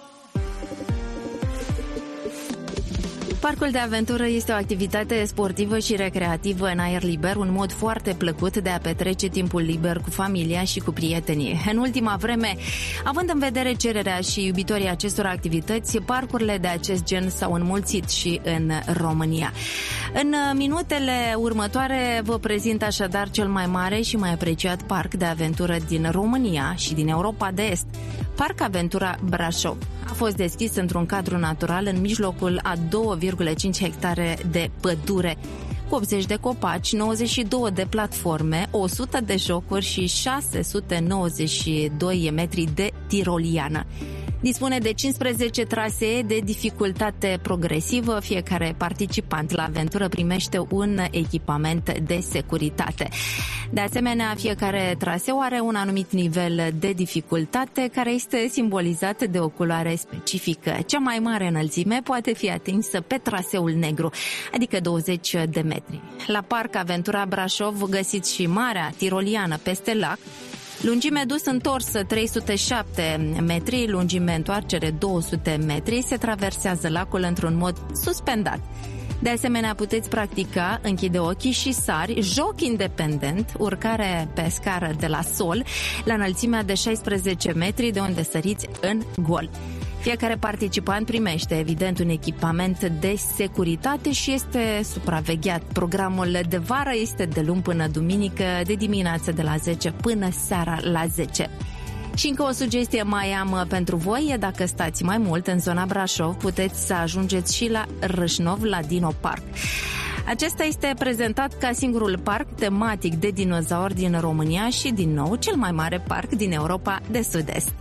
Parcul de aventură este o activitate sportivă și recreativă în aer liber, un mod foarte plăcut de a petrece timpul liber cu familia și cu prietenii. În ultima vreme, având în vedere cererea și iubitorii acestor activități, parcurile de acest gen s-au înmulțit și în România. În minutele următoare vă prezint așadar cel mai mare și mai apreciat parc de aventură din România și din Europa de Est, Parc Aventura Brașov. A fost deschis într-un cadru natural în mijlocul a două virgulă cinci hectare de pădure, cu optzeci de copaci, nouăzeci și două de platforme, o sută de jocuri și șase sute nouăzeci și doi metri de tiroliană. Dispune de cincisprezece trasee de dificultate progresivă. Fiecare participant la aventură primește un echipament de securitate. De asemenea, fiecare traseu are un anumit nivel de dificultate care este simbolizat de o culoare specifică. Cea mai mare înălțime poate fi atinsă pe traseul negru, adică douăzeci de metri. La Parc Aventura Brașov găsiți și Marea Tiroliană peste lac, lungime dus întors trei sute șapte metri, lungime întoarcere două sute metri, se traversează lacul într-un mod suspendat. De asemenea, puteți practica închide ochii și sari, joc independent, urcare pe scară de la sol, la înălțimea de șaisprezece metri, de unde săriți în gol. Fiecare participant primește, evident, un echipament de securitate și este supravegheat. Programul de vară este de luni până duminică, de dimineață de la zece până seara la zece. Și încă o sugestie mai am pentru voi: dacă stați mai mult în zona Brașov, puteți să ajungeți și la Râșnov, la Dino Park. Acesta este prezentat ca singurul parc tematic de dinozauri din România și, din nou, cel mai mare parc din Europa de Sud-Est.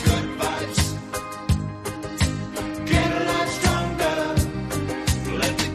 Let the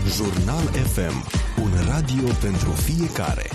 Jurnal F M, un radio pentru fiecare.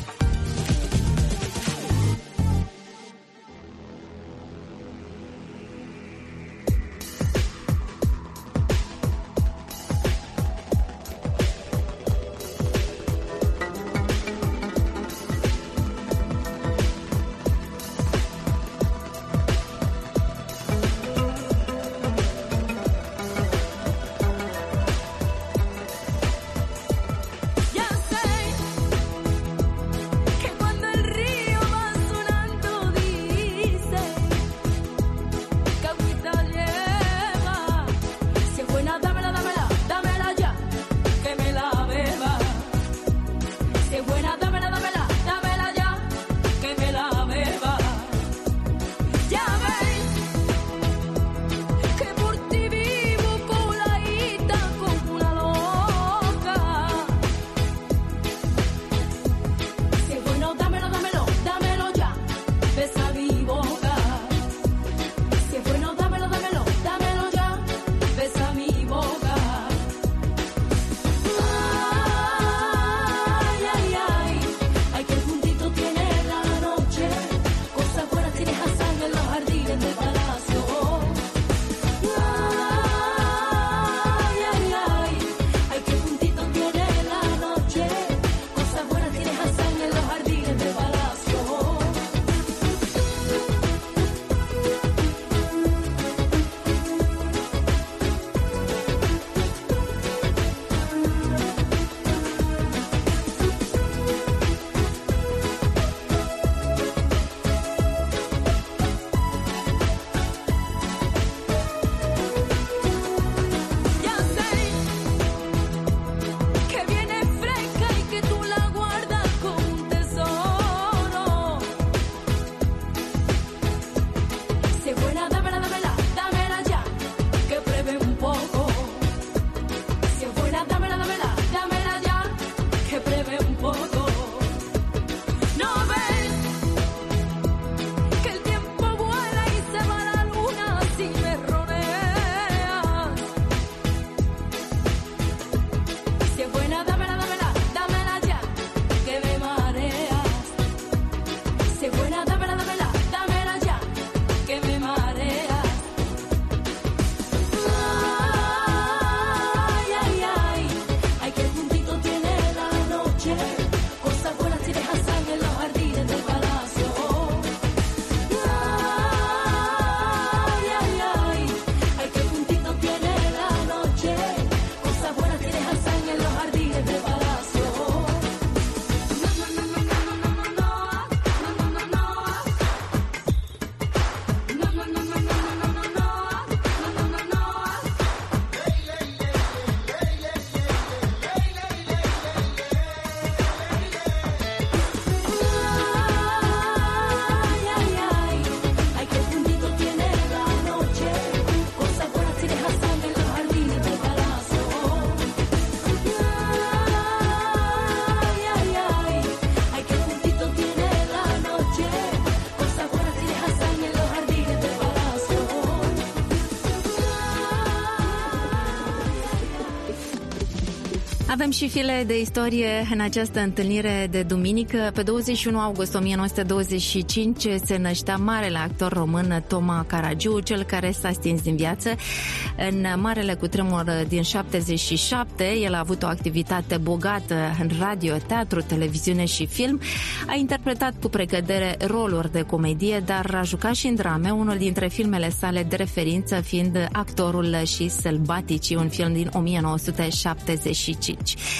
Avem și file de istorie în această întâlnire de duminică. Pe douăzeci și unu august o mie nouă sute douăzeci și cinci se năștea marele actor român Toma Caragiu, cel care s-a stins din viață în marele cutremur din șaptezeci și șapte. El a avut o activitate bogată în radio, teatru, televiziune și film. A interpretat cu precădere roluri de comedie, dar a jucat și în drame, unul dintre filmele sale de referință fiind Actorul și Sălbaticii, un film din o mie nouă sute șaptezeci și cinci.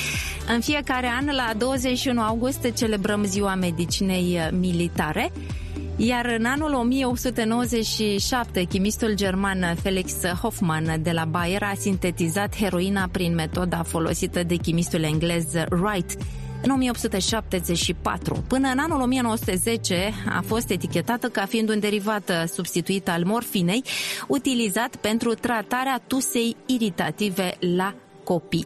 În fiecare an, la douăzeci și unu august, celebrăm Ziua Medicinei Militare, iar în anul o mie opt sute nouăzeci și șapte, chimistul german Felix Hoffmann de la Bayer a sintetizat heroina prin metoda folosită de chimistul englez Wright în o mie opt sute șaptezeci și patru. Până în anul o mie nouă sute zece a fost etichetată ca fiind un derivat substituit al morfinei, utilizat pentru tratarea tusei iritative la copii.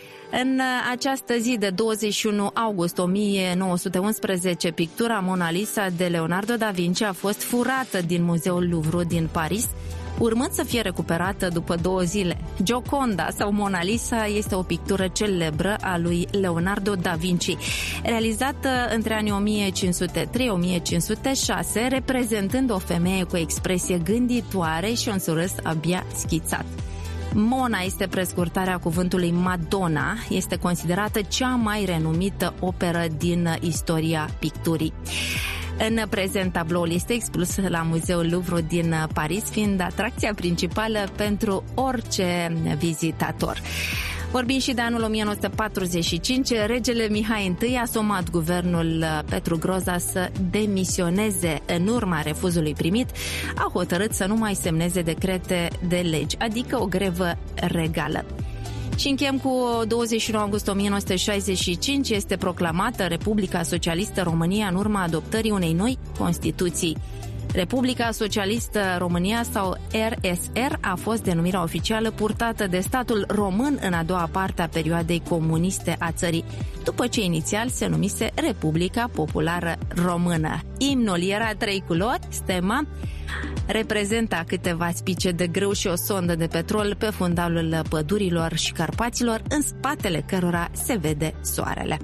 În această zi de douăzeci și unu august o mie nouă sute unsprezece, pictura Mona Lisa de Leonardo da Vinci a fost furată din Muzeul Louvre din Paris, urmând să fie recuperată după două zile. Gioconda sau Mona Lisa este o pictură celebră a lui Leonardo da Vinci, realizată între anii o mie cinci sute trei - o mie cinci sute șase, reprezentând o femeie cu expresie gânditoare și un surâs abia schițat. Mona este prescurtarea cuvântului Madonna, este considerată cea mai renumită operă din istoria picturii. În prezent, tabloul este expus la Muzeul Louvre din Paris, fiind atracția principală pentru orice vizitator. Vorbim și de anul o mie nouă sute patruzeci și cinci, regele Mihai I a somat guvernul Petru Groza să demisioneze în urma refuzului primit, a hotărât să nu mai semneze decrete de legi, adică o grevă regală. Și încheiem cu douăzeci și nouă august o mie nouă sute șaizeci și cinci, este proclamată Republica Socialistă România în urma adoptării unei noi Constituții. Republica Socialistă România sau R S R a fost denumirea oficială purtată de statul român în a doua parte a perioadei comuniste a țării, după ce inițial se numise Republica Populară Română. Imnul era trei culori, stema reprezenta câteva spice de grâu și o sondă de petrol pe fundalul pădurilor și Carpaților, în spatele cărora se vede soarele.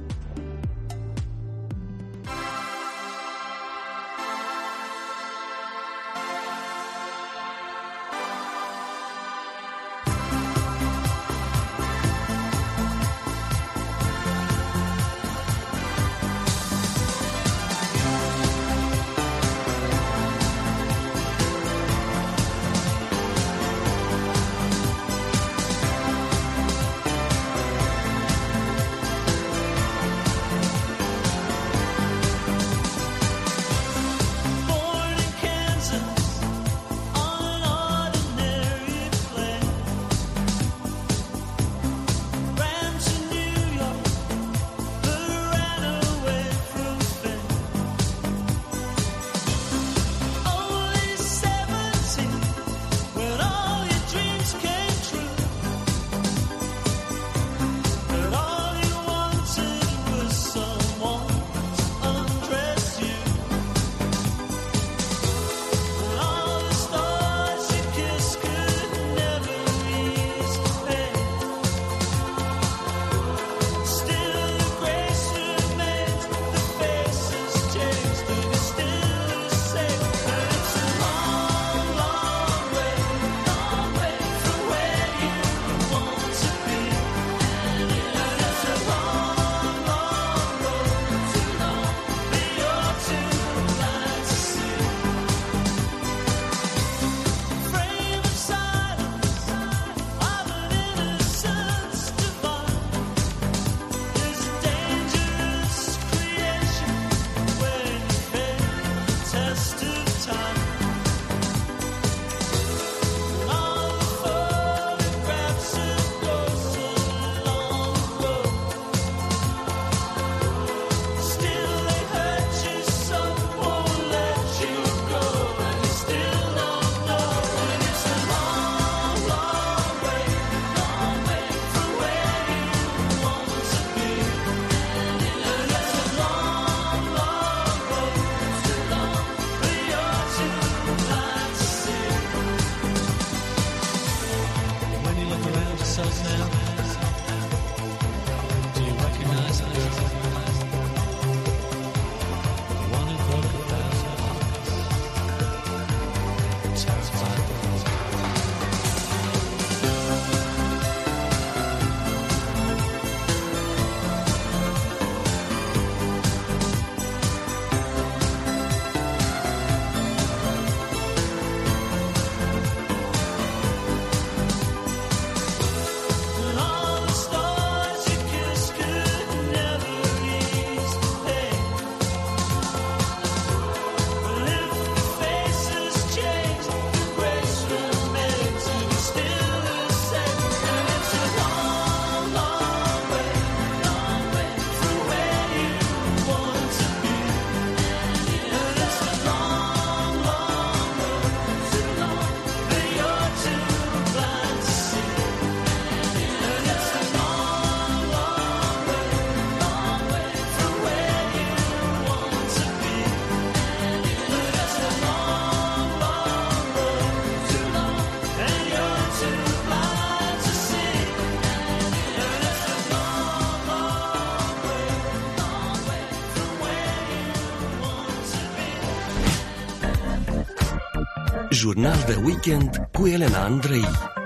Jurnal de weekend cu Elena Andrei.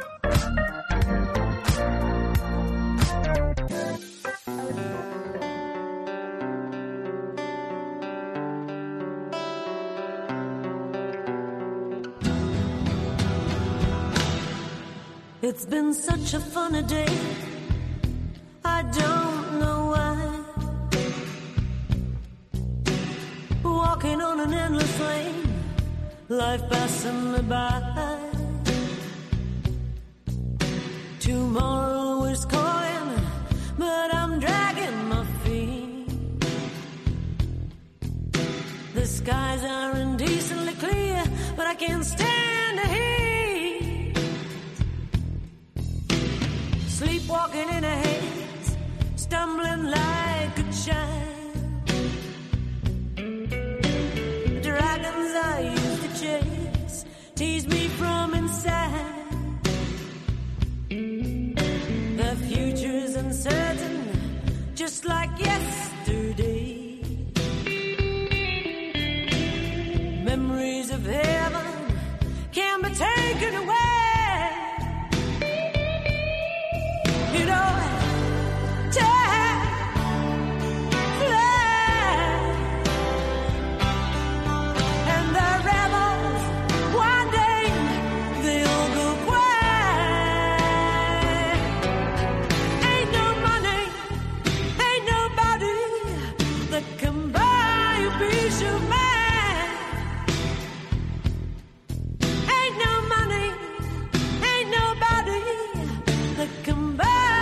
It's been such a funny day, I don't know why. Walking on an endless lane, life passing me by. Tomorrow is calling, but I'm dragging my feet. The skies are indecently clear, but I can't stand the heat. Sleepwalking in a haze, stumbling like a child. The dragons I used to chase tease me from inside. The future's uncertain, just like yesterday. Memories of heaven can be taken away. You know, time flies, and the rebels one day they'll go quiet. Ain't no money, ain't nobody that can buy a piece of mind. Ain't no money, ain't nobody that can buy.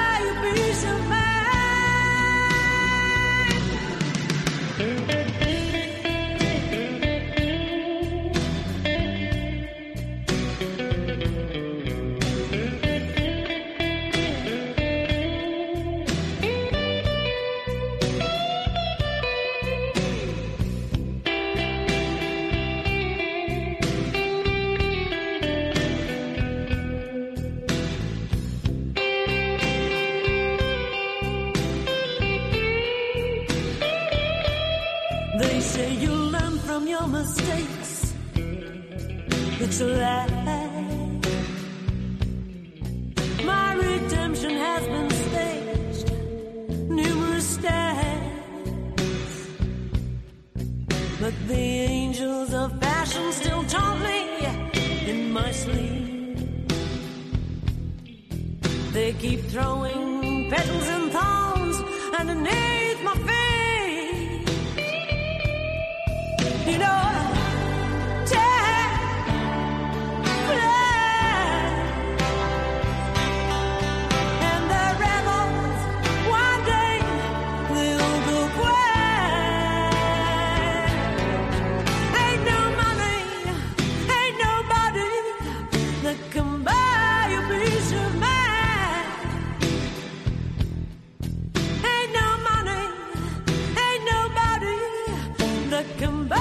They say you learn from your mistakes. It's a lie. My redemption has been staged numerous times, but the angels of fashion still taunt me in my sleep. They keep throwing petals and thorns underneath my feet. You know, time flies, and the rebels one day they'll go quiet. Ain't no money, ain't nobody that can buy a piece of mind. Ain't no money, ain't nobody that can buy.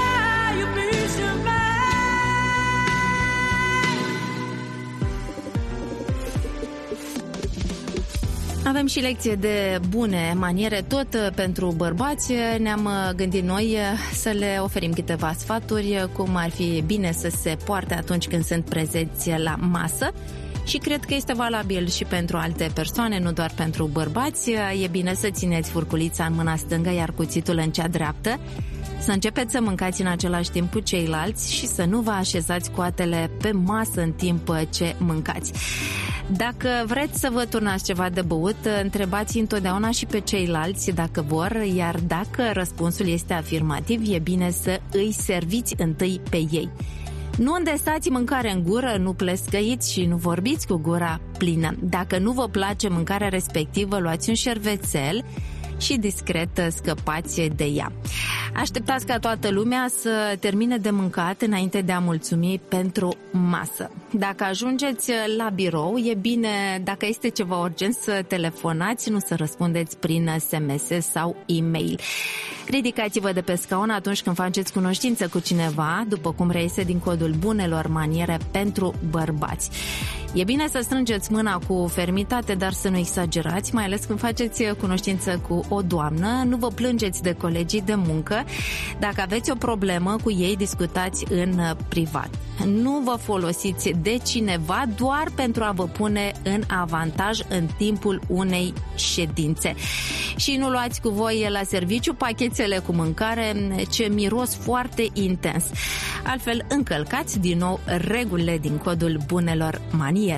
Avem și lecție de bune maniere, tot pentru bărbați. Ne-am gândit noi să le oferim câteva sfaturi, cum ar fi bine să se poarte atunci când sunt prezenți la masă. Și cred că este valabil și pentru alte persoane, nu doar pentru bărbați. E bine să țineți furculița în mâna stângă, iar cuțitul în cea dreaptă. Să începeți să mâncați în același timp cu ceilalți și să nu vă așezați coatele pe masă în timp ce mâncați. Dacă vreți să vă turnați ceva de băut, întrebați întotdeauna și pe ceilalți dacă vor, iar dacă răspunsul este afirmativ, e bine să îi serviți întâi pe ei. Nu îndestați mâncare în gură, nu plescăiți și nu vorbiți cu gura plină. Dacă nu vă place mâncarea respectivă, luați un șervețel și discret scăpați de ea. Așteptați ca toată lumea să termine de mâncat înainte de a mulțumi pentru masă. Dacă ajungeți la birou, e bine, dacă este ceva urgent, să telefonați, nu să răspundeți prin S M S sau e-mail. Ridicați-vă de pe scaun atunci când faceți cunoștință cu cineva, după cum reiese din codul bunelor maniere pentru bărbați. E bine să strângeți mâna cu fermitate, dar să nu exagerați, mai ales când faceți cunoștință cu o doamnă. Nu vă plângeți de colegii de muncă. Dacă aveți o problemă cu ei, discutați în privat. Nu vă folosiți de cineva doar pentru a vă pune în avantaj în timpul unei ședințe. Și nu luați cu voi la serviciu pachetele cu mâncare ce miros foarte intens. Altfel încălcați din nou regulile din codul bunelor maniere.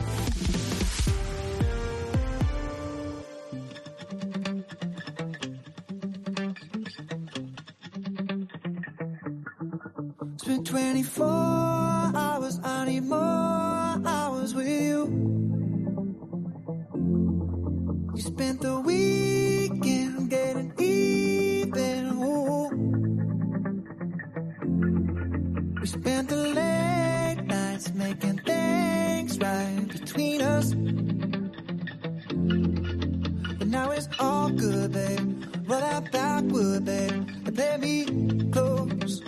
Spent twenty-four hours, I need more hours with you. You spent the weekend getting even, ooh. We spent the late nights making things right between us. But now it's all good, babe. Roll that backward, babe, and play me close.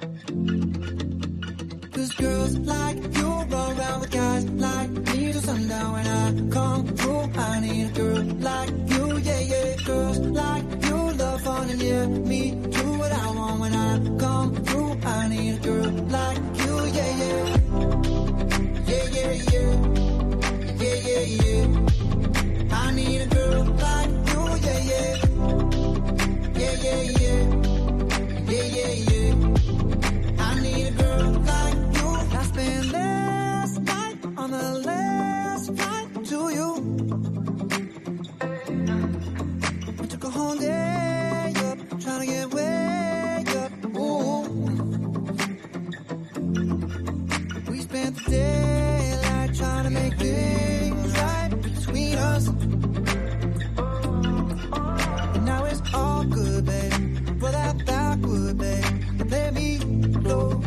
Cause girls like you run around with guys like me till sundown. When I come through, I need a girl like you, yeah, yeah. Girls like you love fun and yeah, me do what I want. When I come through, I need a girl like you, yeah, yeah. Yeah, yeah, yeah. Yeah, yeah, yeah. I need a girl like you, yeah, yeah. Yeah, yeah, yeah. Yeah, yeah, yeah. I need a girl like you. I spent last night on the last flight to you. We took a whole day up, trying to get way up. Ooh. We spent the daylight trying to make things right between us. And now it's all good, babe. Roll that backward, babe, and let me close.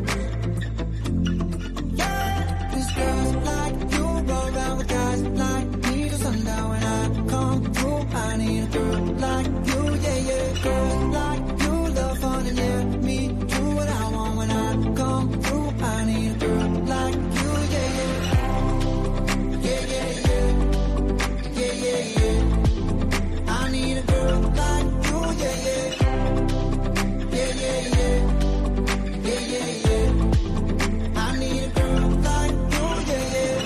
Yeah, cause girls like you roll around with guys like me till sundown. When I come through, I need a girl like you, yeah, yeah. Girls like you love fun and yeah, me do what I want. When I come through, I need a girl like you, yeah, yeah. Yeah, yeah, yeah. Yeah, yeah, yeah. I need a girl like you, yeah, yeah. Yeah, yeah, yeah. Yeah, yeah, yeah. I need a girl like you, yeah, yeah.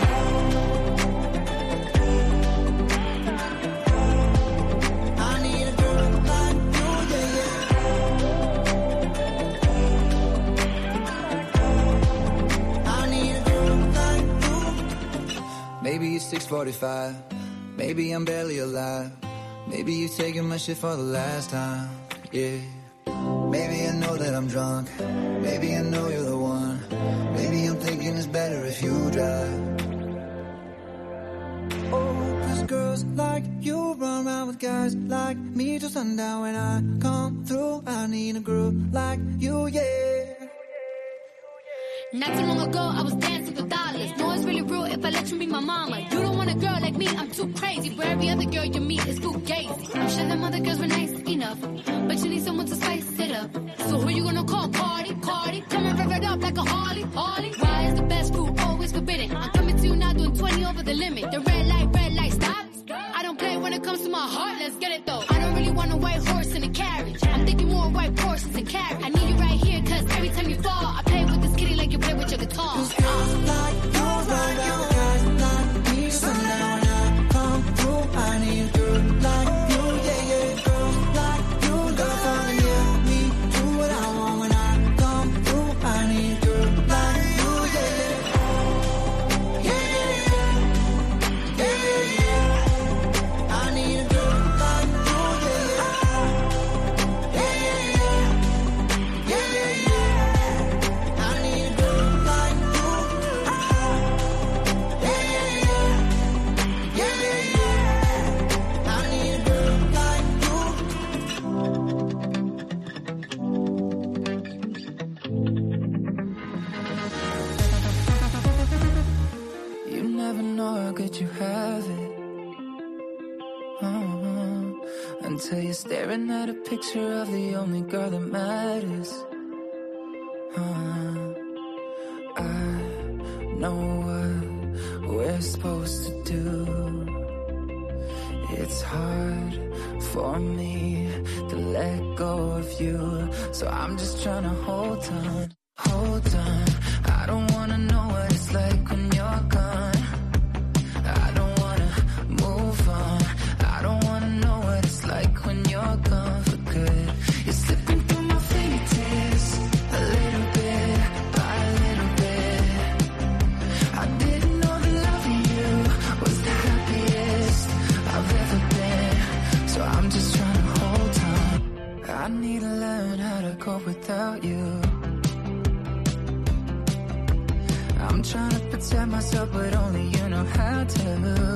I need a girl like you, yeah, yeah. I need a girl like you. Maybe it's six forty-five. Maybe I'm barely alive. Maybe you're taking my shit for the last time, yeah. Maybe I know that I'm drunk. Maybe I know you're the one. Maybe I'm thinking it's better if you drive. Oh, cause girls like you run around with guys like me till sundown. When I come through, I need a girl like you, yeah. Not too long ago, I was dancing for dollars. No, it's really real if I let you be my mama. You don't want a girl like me, I'm too crazy. Where every other girl you meet is too gazy. I'm sure them other girls were nice enough, but you need someone to spice it up. So who you gonna call? Cardi, Cardi. Come and rev it up like a Harley, Harley. Why is the best food always forbidden? I'm coming to you now doing twenty over the limit. The red light, red light, stop. I don't play when it comes to my heart, let's get it though. I don't really want a white horse in a carriage. I'm thinking more white horses and carriage. I need you right here, cause every time you fall, I play with this kitty like you play with your guitar. Cause girls like you run around with guys like me till sundown. When I come through, I need a girl like you, yeah, yeah. Girls like you love fun and yeah, me do what I want. When I come through, I need a girl like you, yeah, yeah. Yeah, yeah, yeah. Yeah, yeah, yeah. I need a girl like you, yeah, yeah. Yeah, yeah, yeah. Yeah, yeah, yeah. I need a girl like you. Yeah, yeah, yeah. Yeah, yeah, yeah. I need a girl like you. You never know how good you have it. Uh-huh. Until you're staring at a picture of the only girl that matters. Uh, I know what we're supposed to do. It's hard for me to let go of you, so I'm just trying to hold on. Hold on, I don't wanna know what it's like when you're gone. I don't wanna move on. I don't wanna know what it's like when you're gone for good. You're slipping through my fingertips, a little bit by a little bit. I didn't know that loving you was the happiest I've ever been. So I'm just trying to hold on. I need to learn how to go without you. I'm trying to protect myself, but only you know how to.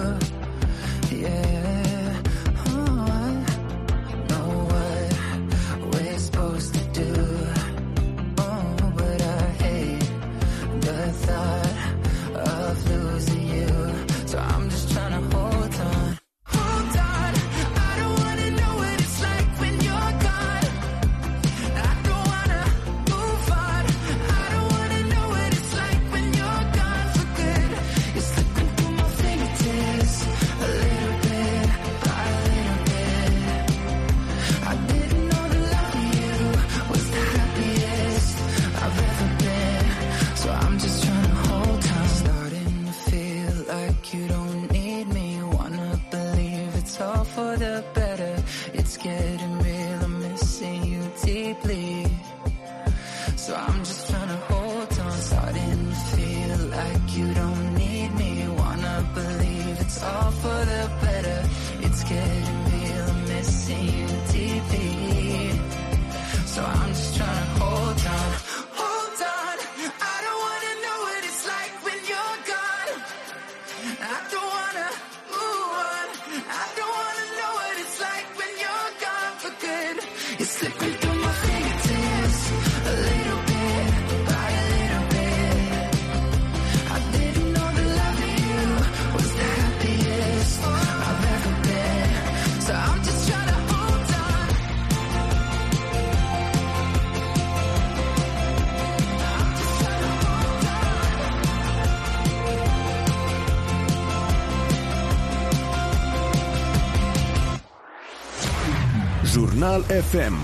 Yeah, oh, I know what we're supposed to do. Oh, but I hate the thought of losing you. So I'm just trying to hold on. Hold on, I don't wanna know what it's like when you're gone. I don't wanna move on. I don't wanna know what it's like when you're gone for good. You're slipping through my fingertips, a little bit by a little bit. I didn't know that loving you was the happiest I've ever been. So I'm just trying to hold on. Starting to feel like you don't need me. Wanna believe it's all for the better. It's getting real, I'm missing you deeply. So I'm just trying to hold on. Starting to feel like you don't need me. Wanna believe it's all for the better. It's getting real, I'm missing you deeply. So I'm just trying to hold on. Hold on, I don't wanna know what it's like when you're gone. I don't wanna move on. I don't wanna know what it's like when you're gone for good. You're slipping through my fingertips, a little bit by a little bit. I didn't know that loving you was the happiest I've ever been. So I'm just trying to hold on. I'm just trying to hold on. Jurnal F M.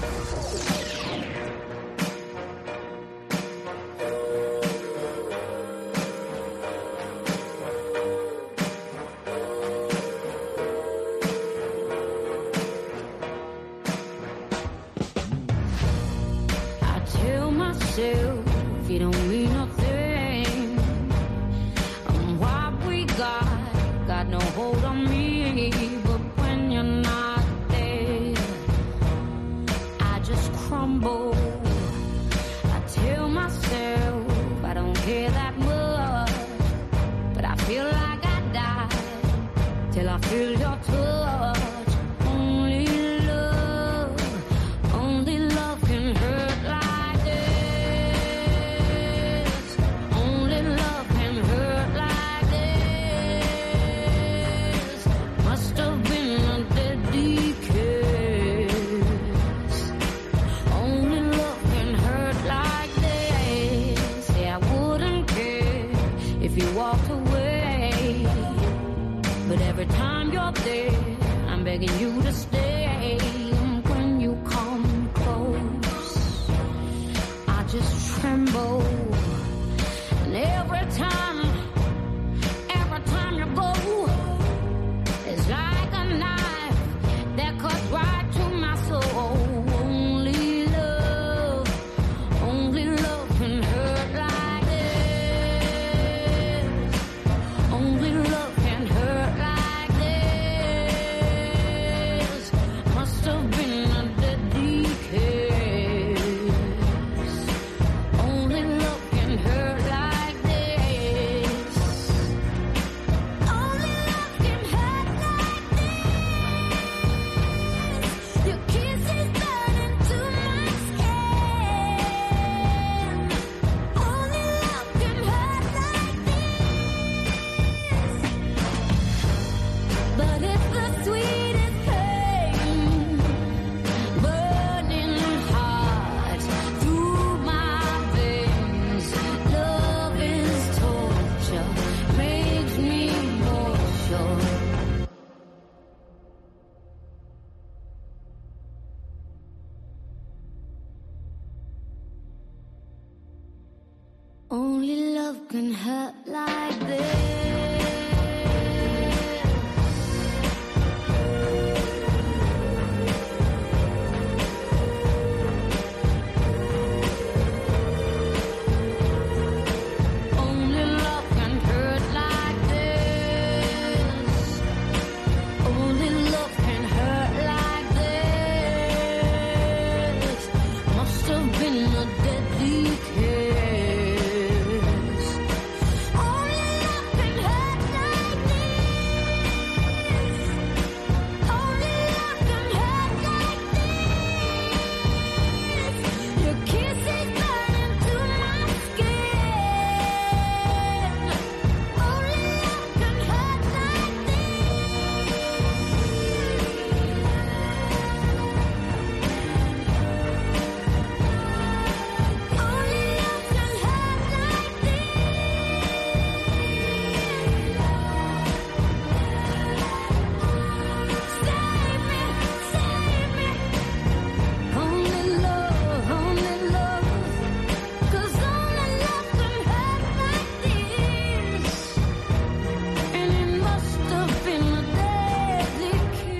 I tell myself you don't mean nothing. And what we got got no hold on me. But when you're not there, I just crumble. I tell myself I don't care that much, but I feel like I die till I feel your touch. Only love, only love can hurt like this. Only love can hurt like this. Must have been a deadly kiss. Only love can hurt like this. Yeah, I wouldn't care if you walked away, but every time you're there, Only love can hurt like this. Only love can hurt like this. Only love can hurt like this. Must have been a deadly kiss. Only love can hurt like this. Only love can hurt like this. Your kiss is burning through my skin. Only love can hurt like only love, only love, 'cause only love can hurt like this. And it must have been a deadly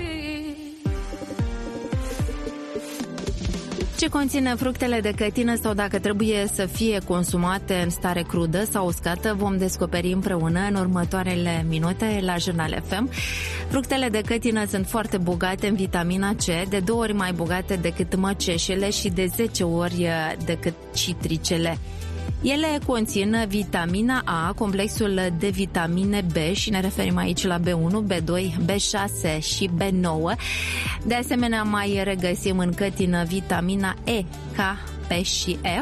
kiss. Ce conține fructele de cătină sau dacă trebuie să fie consumate în stare crudă sau uscată, vom descoperi împreună în următoarele minute la Jurnal F M. Fructele de cătină sunt foarte bogate în vitamina C, de două ori mai bogate decât măceșele și de zece ori decât citricele. Ele conțin vitamina A, complexul de vitamine B și ne referim aici la B unu, B doi, B șase și B nouă. De asemenea, mai regăsim în cătină vitamina E, K, P și E.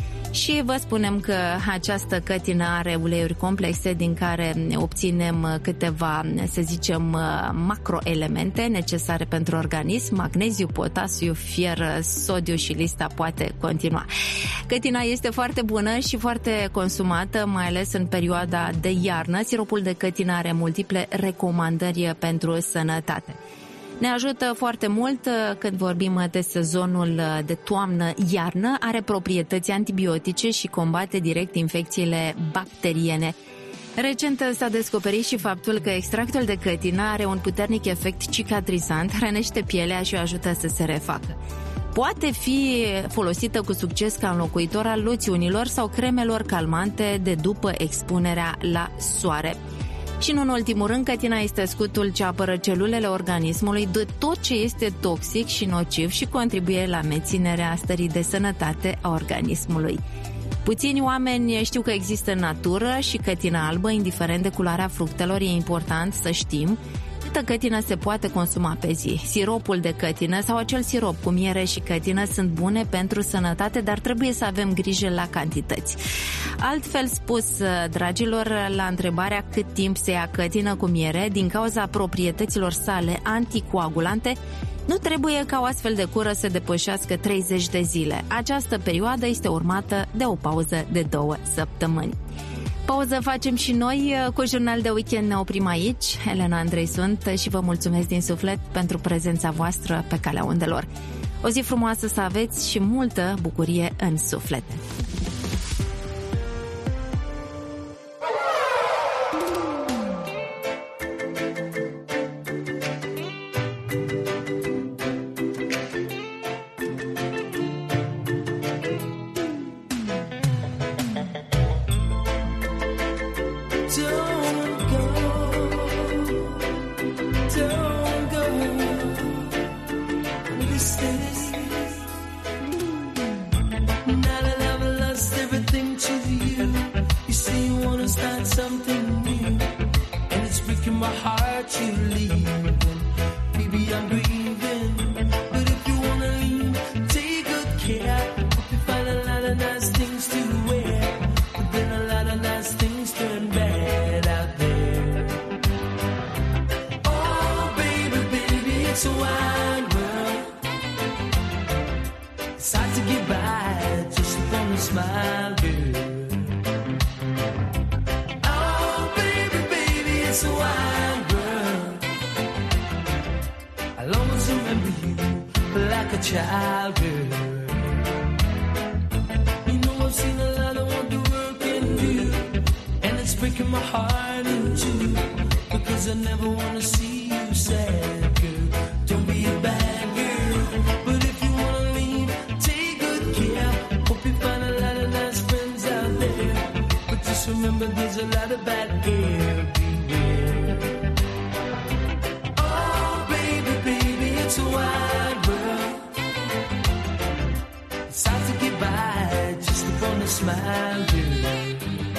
Și vă spunem că această cătină are uleiuri complexe din care obținem câteva, să zicem, macroelemente necesare pentru organism: magneziu, potasiu, fier, sodiu și lista poate continua. Cătina este foarte bună și foarte consumată, mai ales în perioada de iarnă. Siropul de cătină are multiple recomandări pentru sănătate. Ne ajută foarte mult când vorbim de sezonul de toamnă-iarnă, are proprietăți antibiotice și combate direct infecțiile bacteriene. Recent s-a descoperit și faptul că extractul de cătină are un puternic efect cicatrizant, hrănește pielea și o ajută să se refacă. Poate fi folosită cu succes ca înlocuitor al loțiunilor sau cremelor calmante de după expunerea la soare. Și nu în ultimul rând, cătina este scutul ce apără celulele organismului de tot ce este toxic și nociv și contribuie la menținerea stării de sănătate a organismului. Puțini oameni știu că există în natură și cătina albă, indiferent de culoarea fructelor, e important să știm câtă cătină se poate consuma pe zi. Siropul de cătină sau acel sirop cu miere și cătină sunt bune pentru sănătate, dar trebuie să avem grijă la cantități. Altfel spus, dragilor, la întrebarea cât timp se ia cătină cu miere, din cauza proprietăților sale anticoagulante, nu trebuie ca o astfel de cură să depășească treizeci de zile. Această perioadă este urmată de o pauză de două săptămâni. Pauză facem și noi, cu Jurnal de Weekend ne oprim aici. Elena Andrei sunt și vă mulțumesc din suflet pentru prezența voastră pe calea undelor. O zi frumoasă să aveți și multă bucurie în suflete. Child, girl. You know I've seen a lot of what the world can breaking my heart in two. Because I never wanna see you sad, girl. Don't be a bad girl. But if you wanna leave, take good care. Hope you find a lot of nice friends out there. But just remember there's a lot of bad girls. Beware. Oh baby, baby, it's a wide world. It's hard to get by just upon a smile, girl.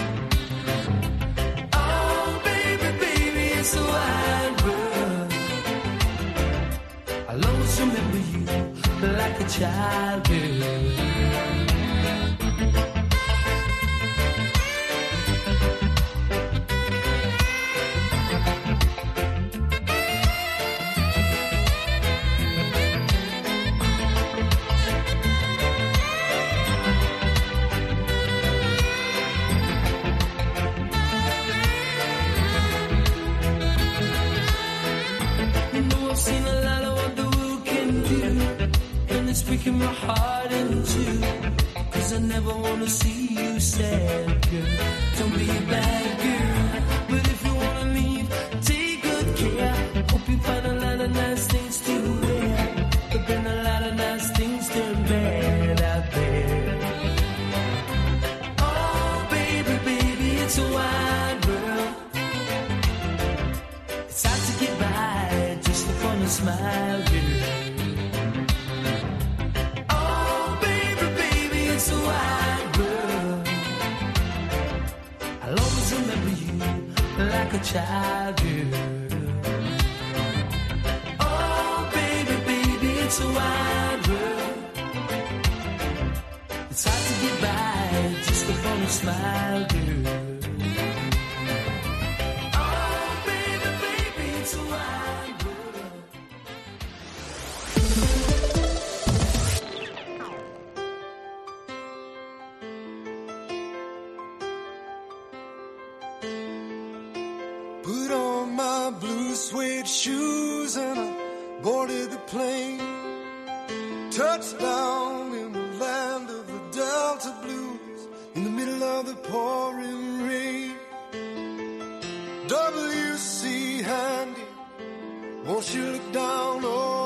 It's a wide world. I'll always remember you like a child, girl. Breaking my heart in two. Cause I never wanna see you sad, girl. Don't be a bad girl. But if you wanna leave, take good care. Hope you find a lot of nice things to wear. But then a lot of nice things turn bad out there. Oh baby, baby, it's a wide world. It's hard to get by just upon a smile, girl. It's a wide world. I'll always remember you like a child, girl. Oh, baby, baby, it's a wide world. It's hard to get by just upon a smile, girl. Oh, baby, baby, it's a wide world. Put on my blue suede shoes and I boarded the plane. Touched down in the land of the Delta Blues in the middle of the pouring rain. W C Handy, won't you look down on